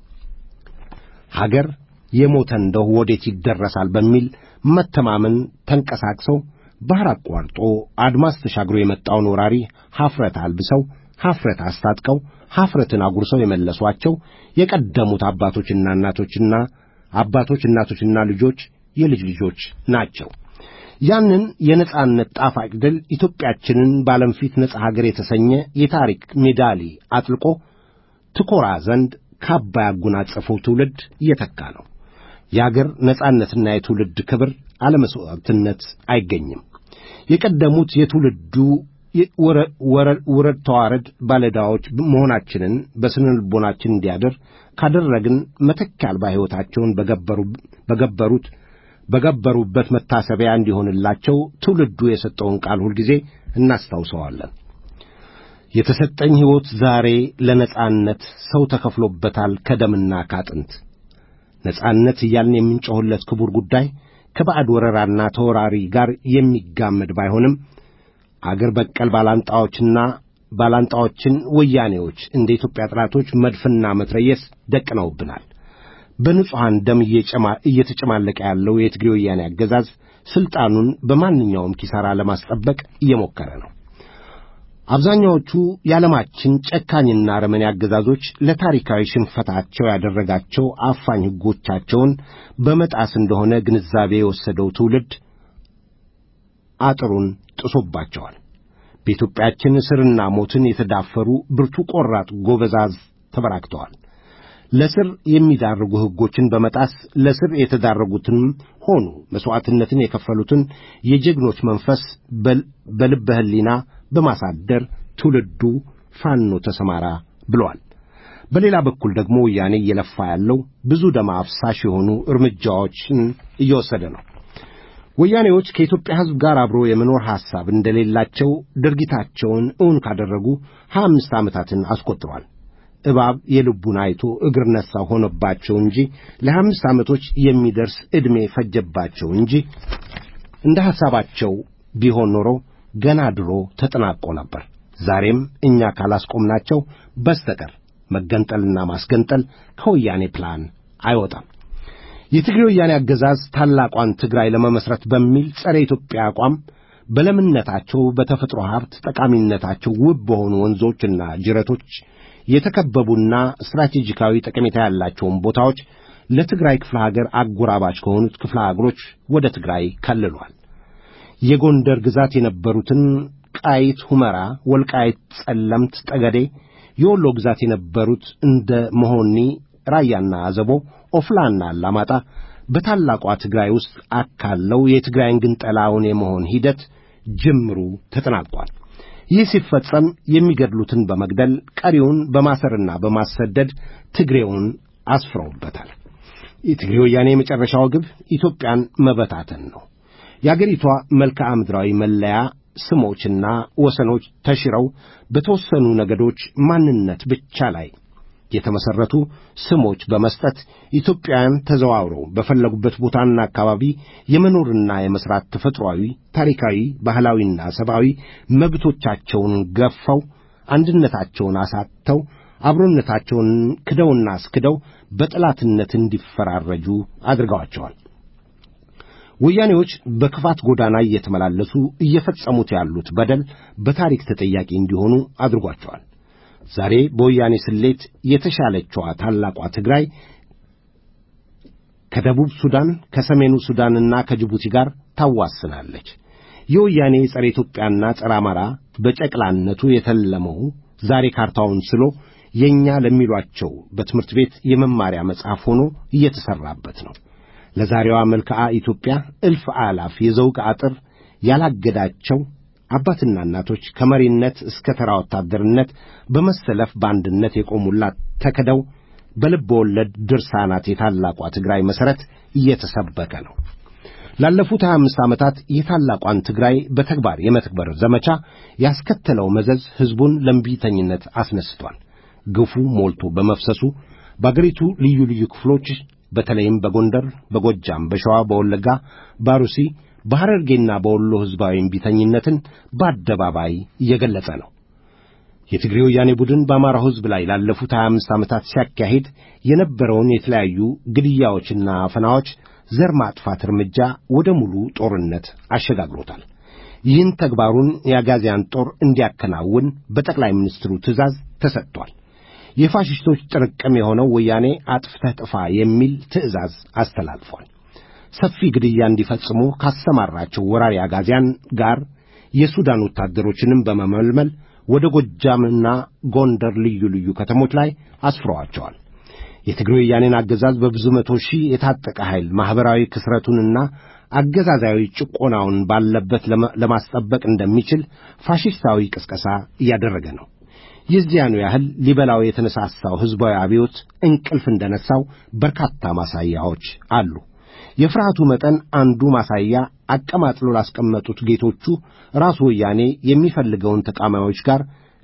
ሀገር የሞተ እንደው ወዴት ይደረሳል በሚል መተማመን ተንቀሳቅሰው ባህር አቋርጦ አድማስ ተሻግሮ የመጣውን ወራሪ ሐፍረት አልብሰው ሐፍረት አስታጥቀው ሐፍረትን አጉርሰው የመለሷቸው የቀደሙት አባቶችና እናቶችና አባቶች እናቶችና ልጆች የልጅ ልጆች ናቸው። ያንን የነጻነት ጣፋጭ ድል ኢትዮጵያችንን በዓለም ፊት ነጻ ሀገር የተሰኘ የታሪክ ሜዳሊ አጥልቆ ትኮራ ዘንድ ካባ ያጎናጸፈው ትውልድ እየተካ ነው። የአገር ነጻነትና የትውልድ ክብር አለመስዋዕትነት አይገኝም። የቀደሙት የትውልዱ ወረድ ተዋረድ ባለዳዎች መሆናችንን በስነ ልቦናችን እንዲያደር ካደረግን መተኪያ አልባ ሕይወታቸውን በገበሩ በገበሩት በገበሩበት መታሰቢያ እንዲሆንላቸው ትውልዱ የሰጠውን ቃል ሁልጊዜ እናስታውሰዋለን። የተሰጠኝ ሕይወት ዛሬ ለነጻነት ሰው ተከፍሎበታል ከደምና ካጥንት። ነጻነት እያልን የምንጮህለት ክቡር ጉዳይ ከባዕድ ወረራና ተወራሪ ጋር የሚጋመድ ባይሆንም አገር በቀል ባላንጣዎችና ባላንጣዎችን ወያኔዎች እንደ ኢትዮጵያ ጠላቶች መድፍና መትረየስ ደቅነውብናል። በንጹሐን ደም እየተጨማለቀ ያለው የትግሬ ወያኔ አገዛዝ ስልጣኑን በማንኛውም ኪሳራ ለማስጠበቅ እየሞከረ ነው። አብዛኛዎቹ የዓለማችን ጨካኝና አረመኔ አገዛዞች ለታሪካዊ ሽንፈታቸው ያደረጋቸው አፋኝ ሕጎቻቸውን በመጣስ እንደሆነ ግንዛቤ የወሰደው ትውልድ አጥሩን ጥሶባቸዋል። በኢትዮጵያችን እስርና ሞትን የተዳፈሩ ብርቱ ቆራጥ ጎበዛዝ ተበራክተዋል። ለስር የሚዳርጉ ሕጎችን በመጣስ ለስር የተዳረጉትንም ሆኑ መስዋዕትነትን የከፈሉትን የጀግኖች መንፈስ በልበ ሕሊና በማሳደር ትውልዱ ፋኖ ተሰማራ ብለዋል። በሌላ በኩል ደግሞ ወያኔ እየለፋ ያለው ብዙ ደም አፍሳሽ የሆኑ እርምጃዎችን እየወሰደ ነው። ወያኔዎች ከኢትዮጵያ ሕዝብ ጋር አብሮ የመኖር ሐሳብ እንደሌላቸው ድርጊታቸውን እውን ካደረጉ ሀያ አምስት ዓመታትን አስቆጥረዋል። እባብ የልቡን አይቶ እግር ነሣ ሆነባቸው እንጂ ለሀያ አምስት ዓመቶች የሚደርስ ዕድሜ ፈጀባቸው እንጂ እንደ ሐሳባቸው ቢሆን ኖሮ ገና ድሮ ተጠናቆ ነበር። ዛሬም እኛ ካላስቆምናቸው በስተቀር መገንጠልና ማስገንጠል ከወያኔ ፕላን አይወጣም። የትግሬ ወያኔ አገዛዝ ታላቋን ትግራይ ለመመስረት በሚል ጸረ ኢትዮጵያ አቋም በለምነታቸው በተፈጥሮ ሀብት ጠቃሚነታቸው ውብ በሆኑ ወንዞችና ጅረቶች የተከበቡና ስትራቴጂካዊ ጠቀሜታ ያላቸውን ቦታዎች ለትግራይ ክፍለ ሀገር አጎራባች ከሆኑት ክፍለ ሀገሮች ወደ ትግራይ ከልሏል። የጎንደር ግዛት የነበሩትን ቃይት፣ ሁመራ፣ ወልቃይት፣ ጸለምት፣ ጠገዴ፣ የወሎ ግዛት የነበሩት እንደ መሆኒ፣ ራያና አዘቦ፣ ኦፍላና አላማጣ በታላቋ ትግራይ ውስጥ አካለው የትግራይን ግንጠላውን የመሆን ሂደት ጅምሩ ተጠናቋል። ይህ ሲፈጸም የሚገድሉትን በመግደል ቀሪውን በማሰርና በማሰደድ ትግሬውን አስፍረውበታል። የትግሬ ወያኔ የመጨረሻው ግብ ኢትዮጵያን መበታተን ነው። የአገሪቷ መልክዓ ምድራዊ መለያ ስሞችና ወሰኖች ተሽረው በተወሰኑ ነገዶች ማንነት ብቻ ላይ የተመሰረቱ ስሞች በመስጠት ኢትዮጵያውያን ተዘዋውረው በፈለጉበት ቦታና አካባቢ የመኖርና የመስራት ተፈጥሯዊ፣ ታሪካዊ፣ ባህላዊና ሰብአዊ መብቶቻቸውን ገፈው አንድነታቸውን አሳተው አብሮነታቸውን ክደውና አስክደው በጠላትነት እንዲፈራረጁ አድርገዋቸዋል። ወያኔዎች በክፋት ጎዳና እየተመላለሱ እየፈጸሙት ያሉት በደል በታሪክ ተጠያቂ እንዲሆኑ አድርጓቸዋል። ዛሬ በወያኔ ስሌት የተሻለችዋ ታላቋ ትግራይ ከደቡብ ሱዳን፣ ከሰሜኑ ሱዳንና ከጅቡቲ ጋር ታዋስናለች። የወያኔ ጸረ ኢትዮጵያና ጸረ አማራ በጨቅላነቱ የተለመው ዛሬ ካርታውን ስሎ የኛ ለሚሏቸው በትምህርት ቤት የመማሪያ መጽሐፍ ሆኖ እየተሰራበት ነው። ለዛሬዋ መልክዓ ኢትዮጵያ እልፍ አላፍ የዘውግ አጥር ያላገዳቸው አባትና እናቶች ከመሪነት እስከ ተራ ወታደርነት በመሰለፍ በአንድነት የቆሙላት ተከደው በልብ ወለድ ድርሳናት የታላቋ ትግራይ መሠረት እየተሰበከ ነው። ላለፉት ሀያ አምስት ዓመታት የታላቋን ትግራይ በተግባር የመተግበር ዘመቻ ያስከተለው መዘዝ ሕዝቡን ለእምቢተኝነት አስነስቷል። ግፉ ሞልቶ በመፍሰሱ በአገሪቱ ልዩ ልዩ ክፍሎች በተለይም በጎንደር፣ በጎጃም፣ በሸዋ፣ በወለጋ፣ ባሩሲ፣ በሐረርጌና በወሎ ሕዝባዊ እምቢተኝነትን በአደባባይ እየገለጸ ነው። የትግሬ ወያኔ ቡድን በአማራው ሕዝብ ላይ ላለፉት ሀያ አምስት ዓመታት ሲያካሂድ የነበረውን የተለያዩ ግድያዎችና አፈናዎች፣ ዘር ማጥፋት እርምጃ ወደ ሙሉ ጦርነት አሸጋግሮታል። ይህን ተግባሩን የአጋዚያን ጦር እንዲያከናውን በጠቅላይ ሚኒስትሩ ትእዛዝ ተሰጥቷል። የፋሽስቶች ጥርቅም የሆነው ወያኔ አጥፍተህ ጥፋ የሚል ትእዛዝ አስተላልፏል። ሰፊ ግድያ እንዲፈጽሙ ካሰማራቸው ወራሪ አጋዚያን ጋር የሱዳን ወታደሮችንም በመመልመል ወደ ጎጃምና ጎንደር ልዩ ልዩ ከተሞች ላይ አስፍረዋቸዋል። የትግሬ ወያኔን አገዛዝ በብዙ መቶ ሺህ የታጠቀ ኃይል ማኅበራዊ ክስረቱንና አገዛዛዊ ጭቆናውን ባለበት ለማስጠበቅ እንደሚችል ፋሽስታዊ ቅስቀሳ እያደረገ ነው። የዚያኑ ያህል ሊበላው የተነሳሳው ሕዝባዊ አብዮት እንቅልፍ እንደነሳው በርካታ ማሳያዎች አሉ። የፍርሃቱ መጠን አንዱ ማሳያ አቀማጥሎ ላስቀመጡት ጌቶቹ ራሱ ወያኔ የሚፈልገውን ተቃዋሚዎች ጋር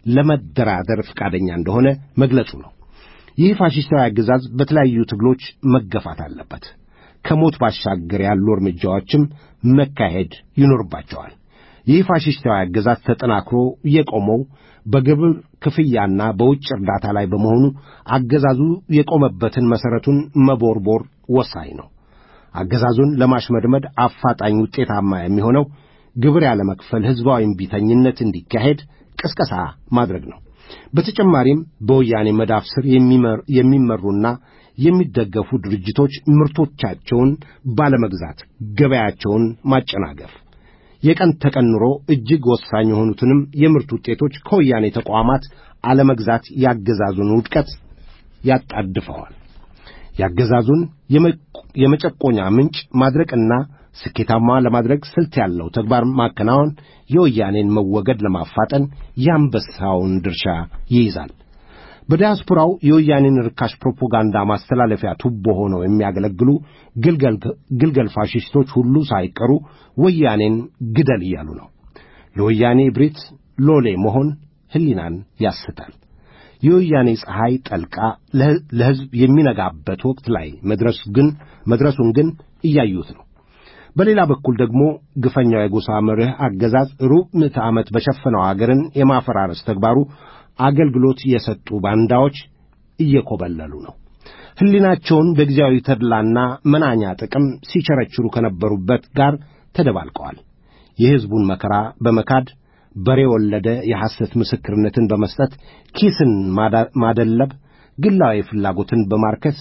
ለመደራደር ፈቃደኛ እንደሆነ መግለጹ ነው። ይህ ፋሽስታዊ አገዛዝ በተለያዩ ትግሎች መገፋት አለበት። ከሞት ባሻገር ያሉ እርምጃዎችም መካሄድ ይኖርባቸዋል። ይህ ፋሽስታዊ አገዛዝ ተጠናክሮ የቆመው በግብር ክፍያና በውጭ እርዳታ ላይ በመሆኑ አገዛዙ የቆመበትን መሠረቱን መቦርቦር ወሳኝ ነው። አገዛዙን ለማሽመድመድ አፋጣኝ ውጤታማ የሚሆነው ግብር ያለ መክፈል ሕዝባዊ እምቢተኝነት እንዲካሄድ ቅስቀሳ ማድረግ ነው። በተጨማሪም በወያኔ መዳፍ ስር የሚመሩና የሚደገፉ ድርጅቶች ምርቶቻቸውን ባለመግዛት ገበያቸውን ማጨናገፍ፣ የቀን ተቀን ኑሮ እጅግ ወሳኝ የሆኑትንም የምርት ውጤቶች ከወያኔ ተቋማት አለመግዛት ያገዛዙን ውድቀት ያጣድፈዋል። ያገዛዙን የመጨቆኛ ምንጭ ማድረቅና ስኬታማ ለማድረግ ስልት ያለው ተግባር ማከናወን የወያኔን መወገድ ለማፋጠን የአንበሳውን ድርሻ ይይዛል። በዲያስፖራው የወያኔን ርካሽ ፕሮፓጋንዳ ማስተላለፊያ ቱቦ ሆነው የሚያገለግሉ ግልገል ፋሽስቶች ሁሉ ሳይቀሩ ወያኔን ግደል እያሉ ነው። ለወያኔ ብሪት ሎሌ መሆን ሕሊናን ያስታል። የወያኔ ፀሐይ ጠልቃ ለሕዝብ የሚነጋበት ወቅት ላይ መድረሱ ግን መድረሱን ግን እያዩት ነው። በሌላ በኩል ደግሞ ግፈኛው የጎሳ መርህ አገዛዝ ሩብ ምዕተ ዓመት በሸፈነው አገርን የማፈራረስ ተግባሩ አገልግሎት የሰጡ ባንዳዎች እየኮበለሉ ነው። ሕሊናቸውን በጊዜያዊ ተድላና መናኛ ጥቅም ሲቸረችሩ ከነበሩበት ጋር ተደባልቀዋል። የሕዝቡን መከራ በመካድ በሬ ወለደ የሐሰት ምስክርነትን በመስጠት ኪስን ማደለብ፣ ግላዊ ፍላጎትን በማርከስ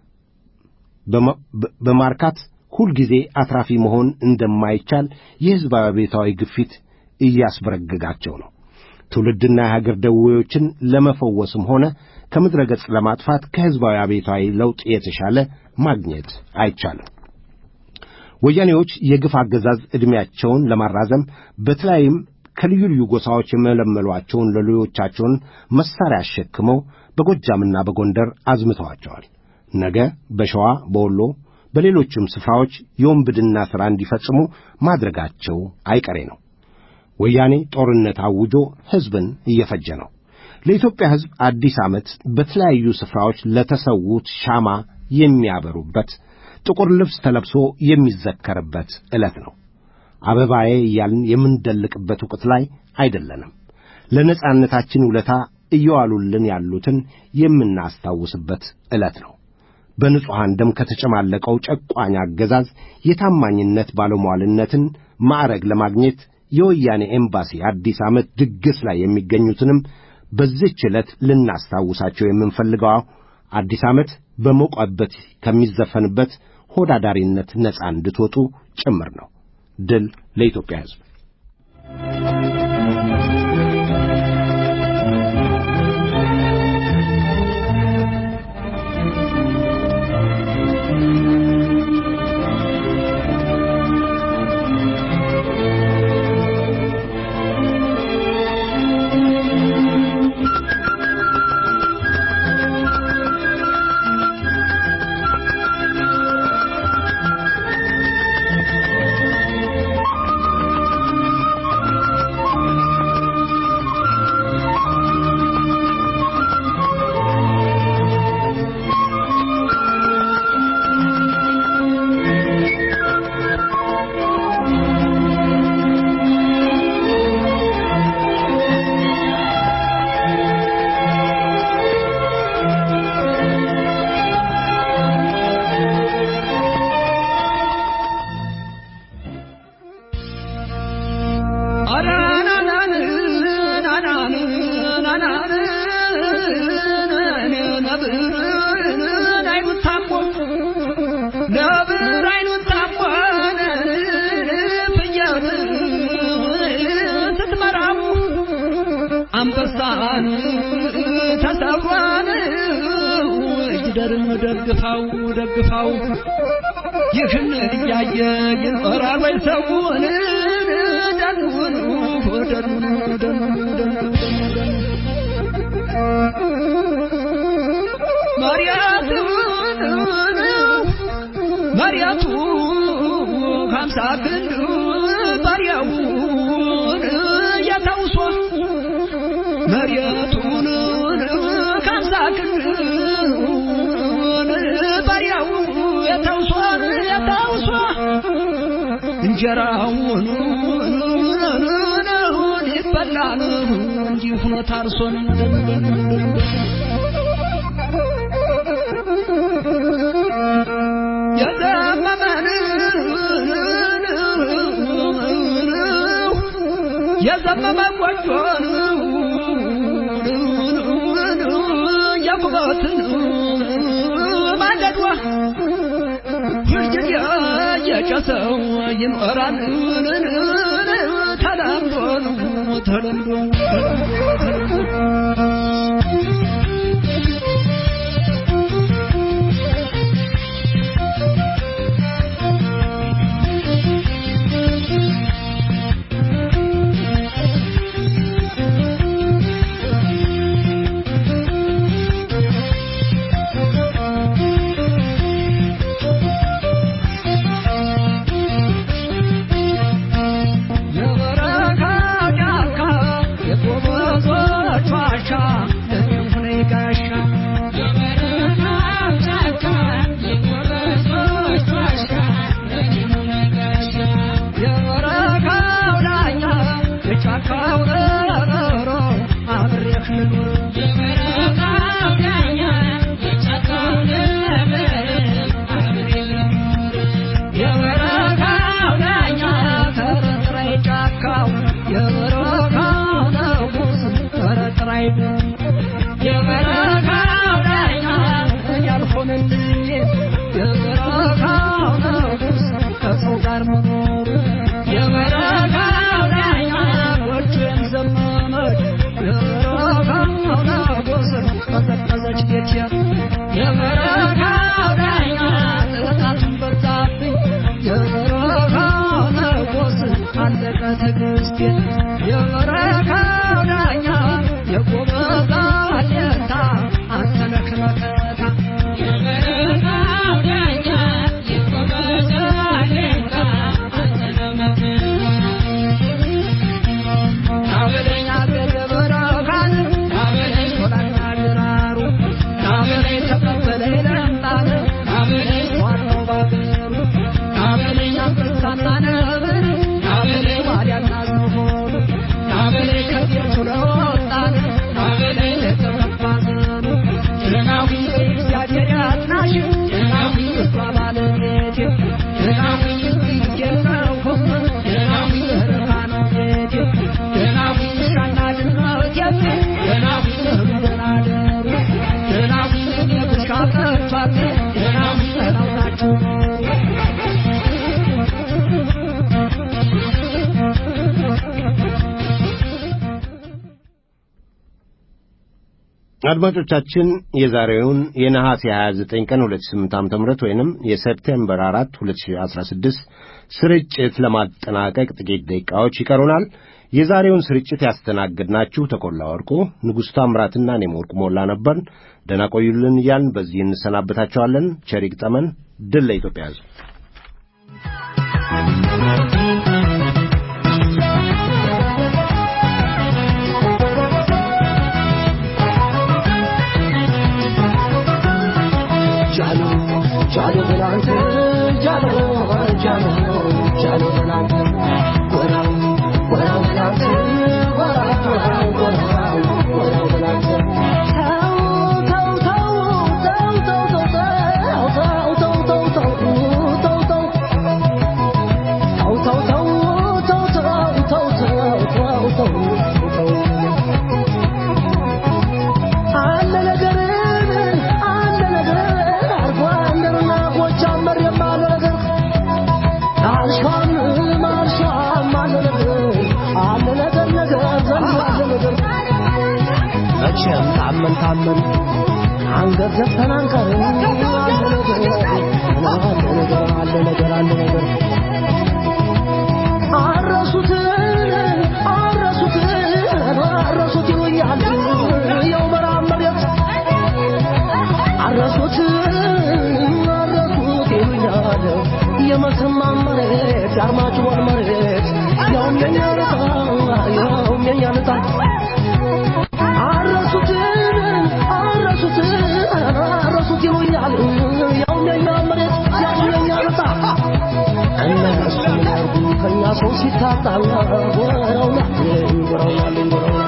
በማርካት ሁልጊዜ አትራፊ መሆን እንደማይቻል የሕዝባዊ ቤታዊ ግፊት እያስበረገጋቸው ነው። ትውልድና የሀገር ደዌዎችን ለመፈወስም ሆነ ከምድረ ገጽ ለማጥፋት ከሕዝባዊ አብዮታዊ ለውጥ የተሻለ ማግኘት አይቻልም። ወያኔዎች የግፍ አገዛዝ ዕድሜያቸውን ለማራዘም በተለይም ከልዩ ልዩ ጎሳዎች የመለመሏቸውን ሎሌዎቻቸውን መሳሪያ አሸክመው በጎጃምና በጎንደር አዝምተዋቸዋል። ነገ በሸዋ፣ በወሎ፣ በሌሎችም ስፍራዎች የወንብድና ሥራ እንዲፈጽሙ ማድረጋቸው አይቀሬ ነው። ወያኔ ጦርነት አውጆ ሕዝብን እየፈጀ ነው። ለኢትዮጵያ ሕዝብ አዲስ ዓመት በተለያዩ ስፍራዎች ለተሰዉት ሻማ የሚያበሩበት፣ ጥቁር ልብስ ተለብሶ የሚዘከርበት ዕለት ነው። አበባዬ እያልን የምንደልቅበት ወቅት ላይ አይደለንም። ለነጻነታችን ውለታ እየዋሉልን ያሉትን የምናስታውስበት ዕለት ነው። በንጹሐን ደም ከተጨማለቀው ጨቋኝ አገዛዝ የታማኝነት ባለሟልነትን ማዕረግ ለማግኘት የወያኔ ኤምባሲ አዲስ ዓመት ድግስ ላይ የሚገኙትንም በዚህች ዕለት ልናስታውሳቸው የምንፈልገው አዲስ ዓመት በሞቀበት ከሚዘፈንበት ሆዳዳሪነት ነጻ እንድትወጡ ጭምር ነው። ድል ለኢትዮጵያ ሕዝብ። አንበሳን ተሰብሯን ይደርም ደግፋው ደግፋው ይህን እያየ ይኖራል ወይ ሰውን ደኑን ደኑን ደኑን ማርያቱ ማርያቱ ሃምሳ ክንዱ ባሪያውን ያታውሶ መሪያቱን ካምሳ ክንዱ ባሪያው ያታውሶ ያታውሶ እንጀራውን ይበላል እንዲሁ ሆኖ ታርሶን የዘመመን የዘመመ ወጆን ያቁበትን ማለድዋ ፍርጅት የጨሰው ይኖራል ተለምዶ ተለምዶ የበረካ ጫካ የጎበዞች ዋሻ አድማጮቻችን የዛሬውን የነሐሴ ሃያ ዘጠኝ ቀን ሁለት ሺህ ስምንት ዓመተ ምህረት ወይንም የሰፕቴምበር አራት ሁለት ሺህ አስራ ስድስት ስርጭት ለማጠናቀቅ ጥቂት ደቂቃዎች ይቀሩናል። የዛሬውን ስርጭት ያስተናግድናችሁ ተቆላ ወርቁ፣ ንጉሥ ታምራትና እኔም ወርቁ ሞላ ነበርን። ደህና ቆዩልን እያልን በዚህ እንሰናበታችኋለን። ቸር ይግጠመን። ድል ለኢትዮጵያ ሕዝብ። Jalo Belante, Jalo, Jalo, Jalo Belante, Guara, Guara Belante, Guara, Guara, Guara Belante. Tau, tau, tau, tau, tau, tau, tau, tau, tau, tau, tau, tau, tau, tau, tau, tau, tau, tau, tau, tau. ታመን ታመን አንገት ዘፈን አንቀርም አለ ነገር አለ ነገር አረሱት አረሱት አረሱት ይሉኛል ያው መራመሪያት አረሱት አረሱት ይሉኛል የመሰማ መሬት አርማጭሆን መሬት ያው የኛ ያው የኛ ለታ አረሱት አረሱት አረሱት ይሉኛል ያው የኛ መሬት ያው የኛ ለታ እነሱ ምናርጉ ከኛ ሰው ሲታጣላ ወራውና ወራውና ወራውና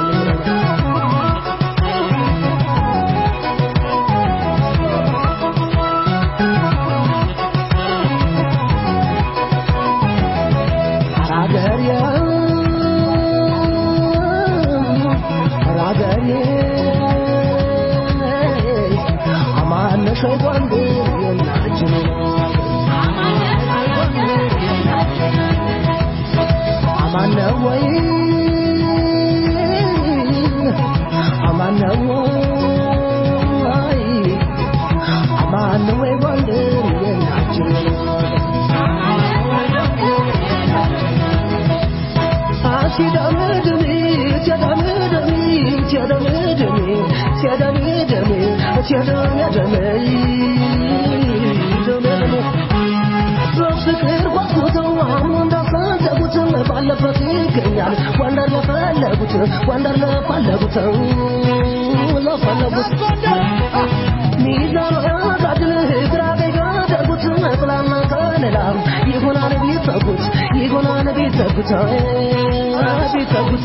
ወንደር ለፈለጉት ለፈለጉት ሚዛን አጋድል ግራ ገደጉት ጥላና ከለላም ይሆናል ቢተጉት ይሆናል ቢተጉት ቢተጉት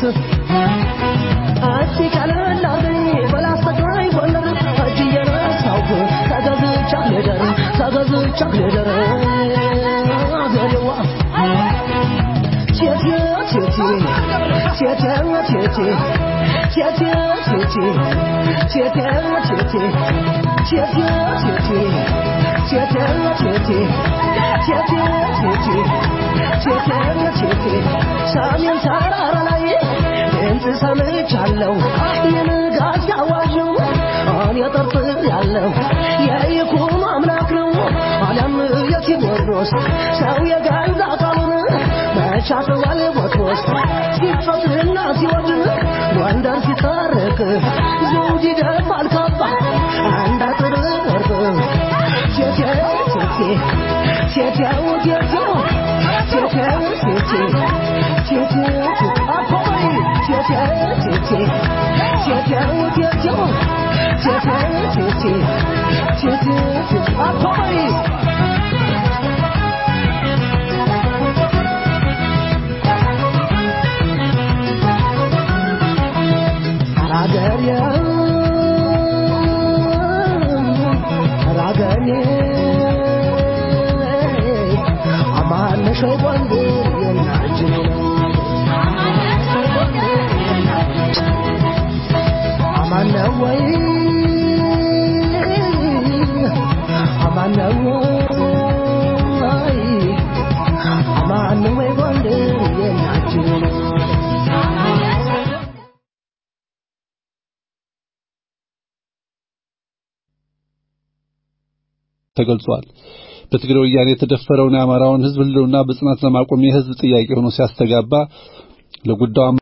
አትከለላ በላስተካይ ወንደር አጅየና ሳውቁ ተገዝቻ ለደር ተገዝቻ ለደር አገሬዋ ቼቼ ቼቼ ቼቼ ቼቼ ቼቼ ቼቼ ቼቼ ቼቼ ቼቼ ቼቼ ቼቼ ቼቼ ቼቼ ቼቼ ሰሜን ተራራ ላይ ድምፅ ሰምቻለሁ የንጋት አዋጅ ነው እኔ ጠርጥሬያለሁ የይኩኖ አምላክ ነው ዓለም የቴዎድሮስ ሰው የገዛ ቃሉን መቻተዋል ቦትሮስ ሲፈትና ሲወድ ወንደር ሲታረቅ ዘውድ ይደፋል ካባ አንድ አጥር ወርቅ ቼቼ ቼቼ ቼቼ ቼቼ ቼቼ ቼቼ ቼቼ አኮይ ቼቼ ቼቼ ቼቼ ቼቼ ቼቼ ቼቼ ቼቼ አኮይ Raganya, Raganya, Aman Shobande, Aman away, Aman away, Aman away one day, ተገልጿል። በትግራይ ወያኔ የተደፈረውን የአማራውን ሕዝብ ህልውና በጽናት ለማቆም የህዝብ ጥያቄ ሆኖ ሲያስተጋባ ለጉዳዩ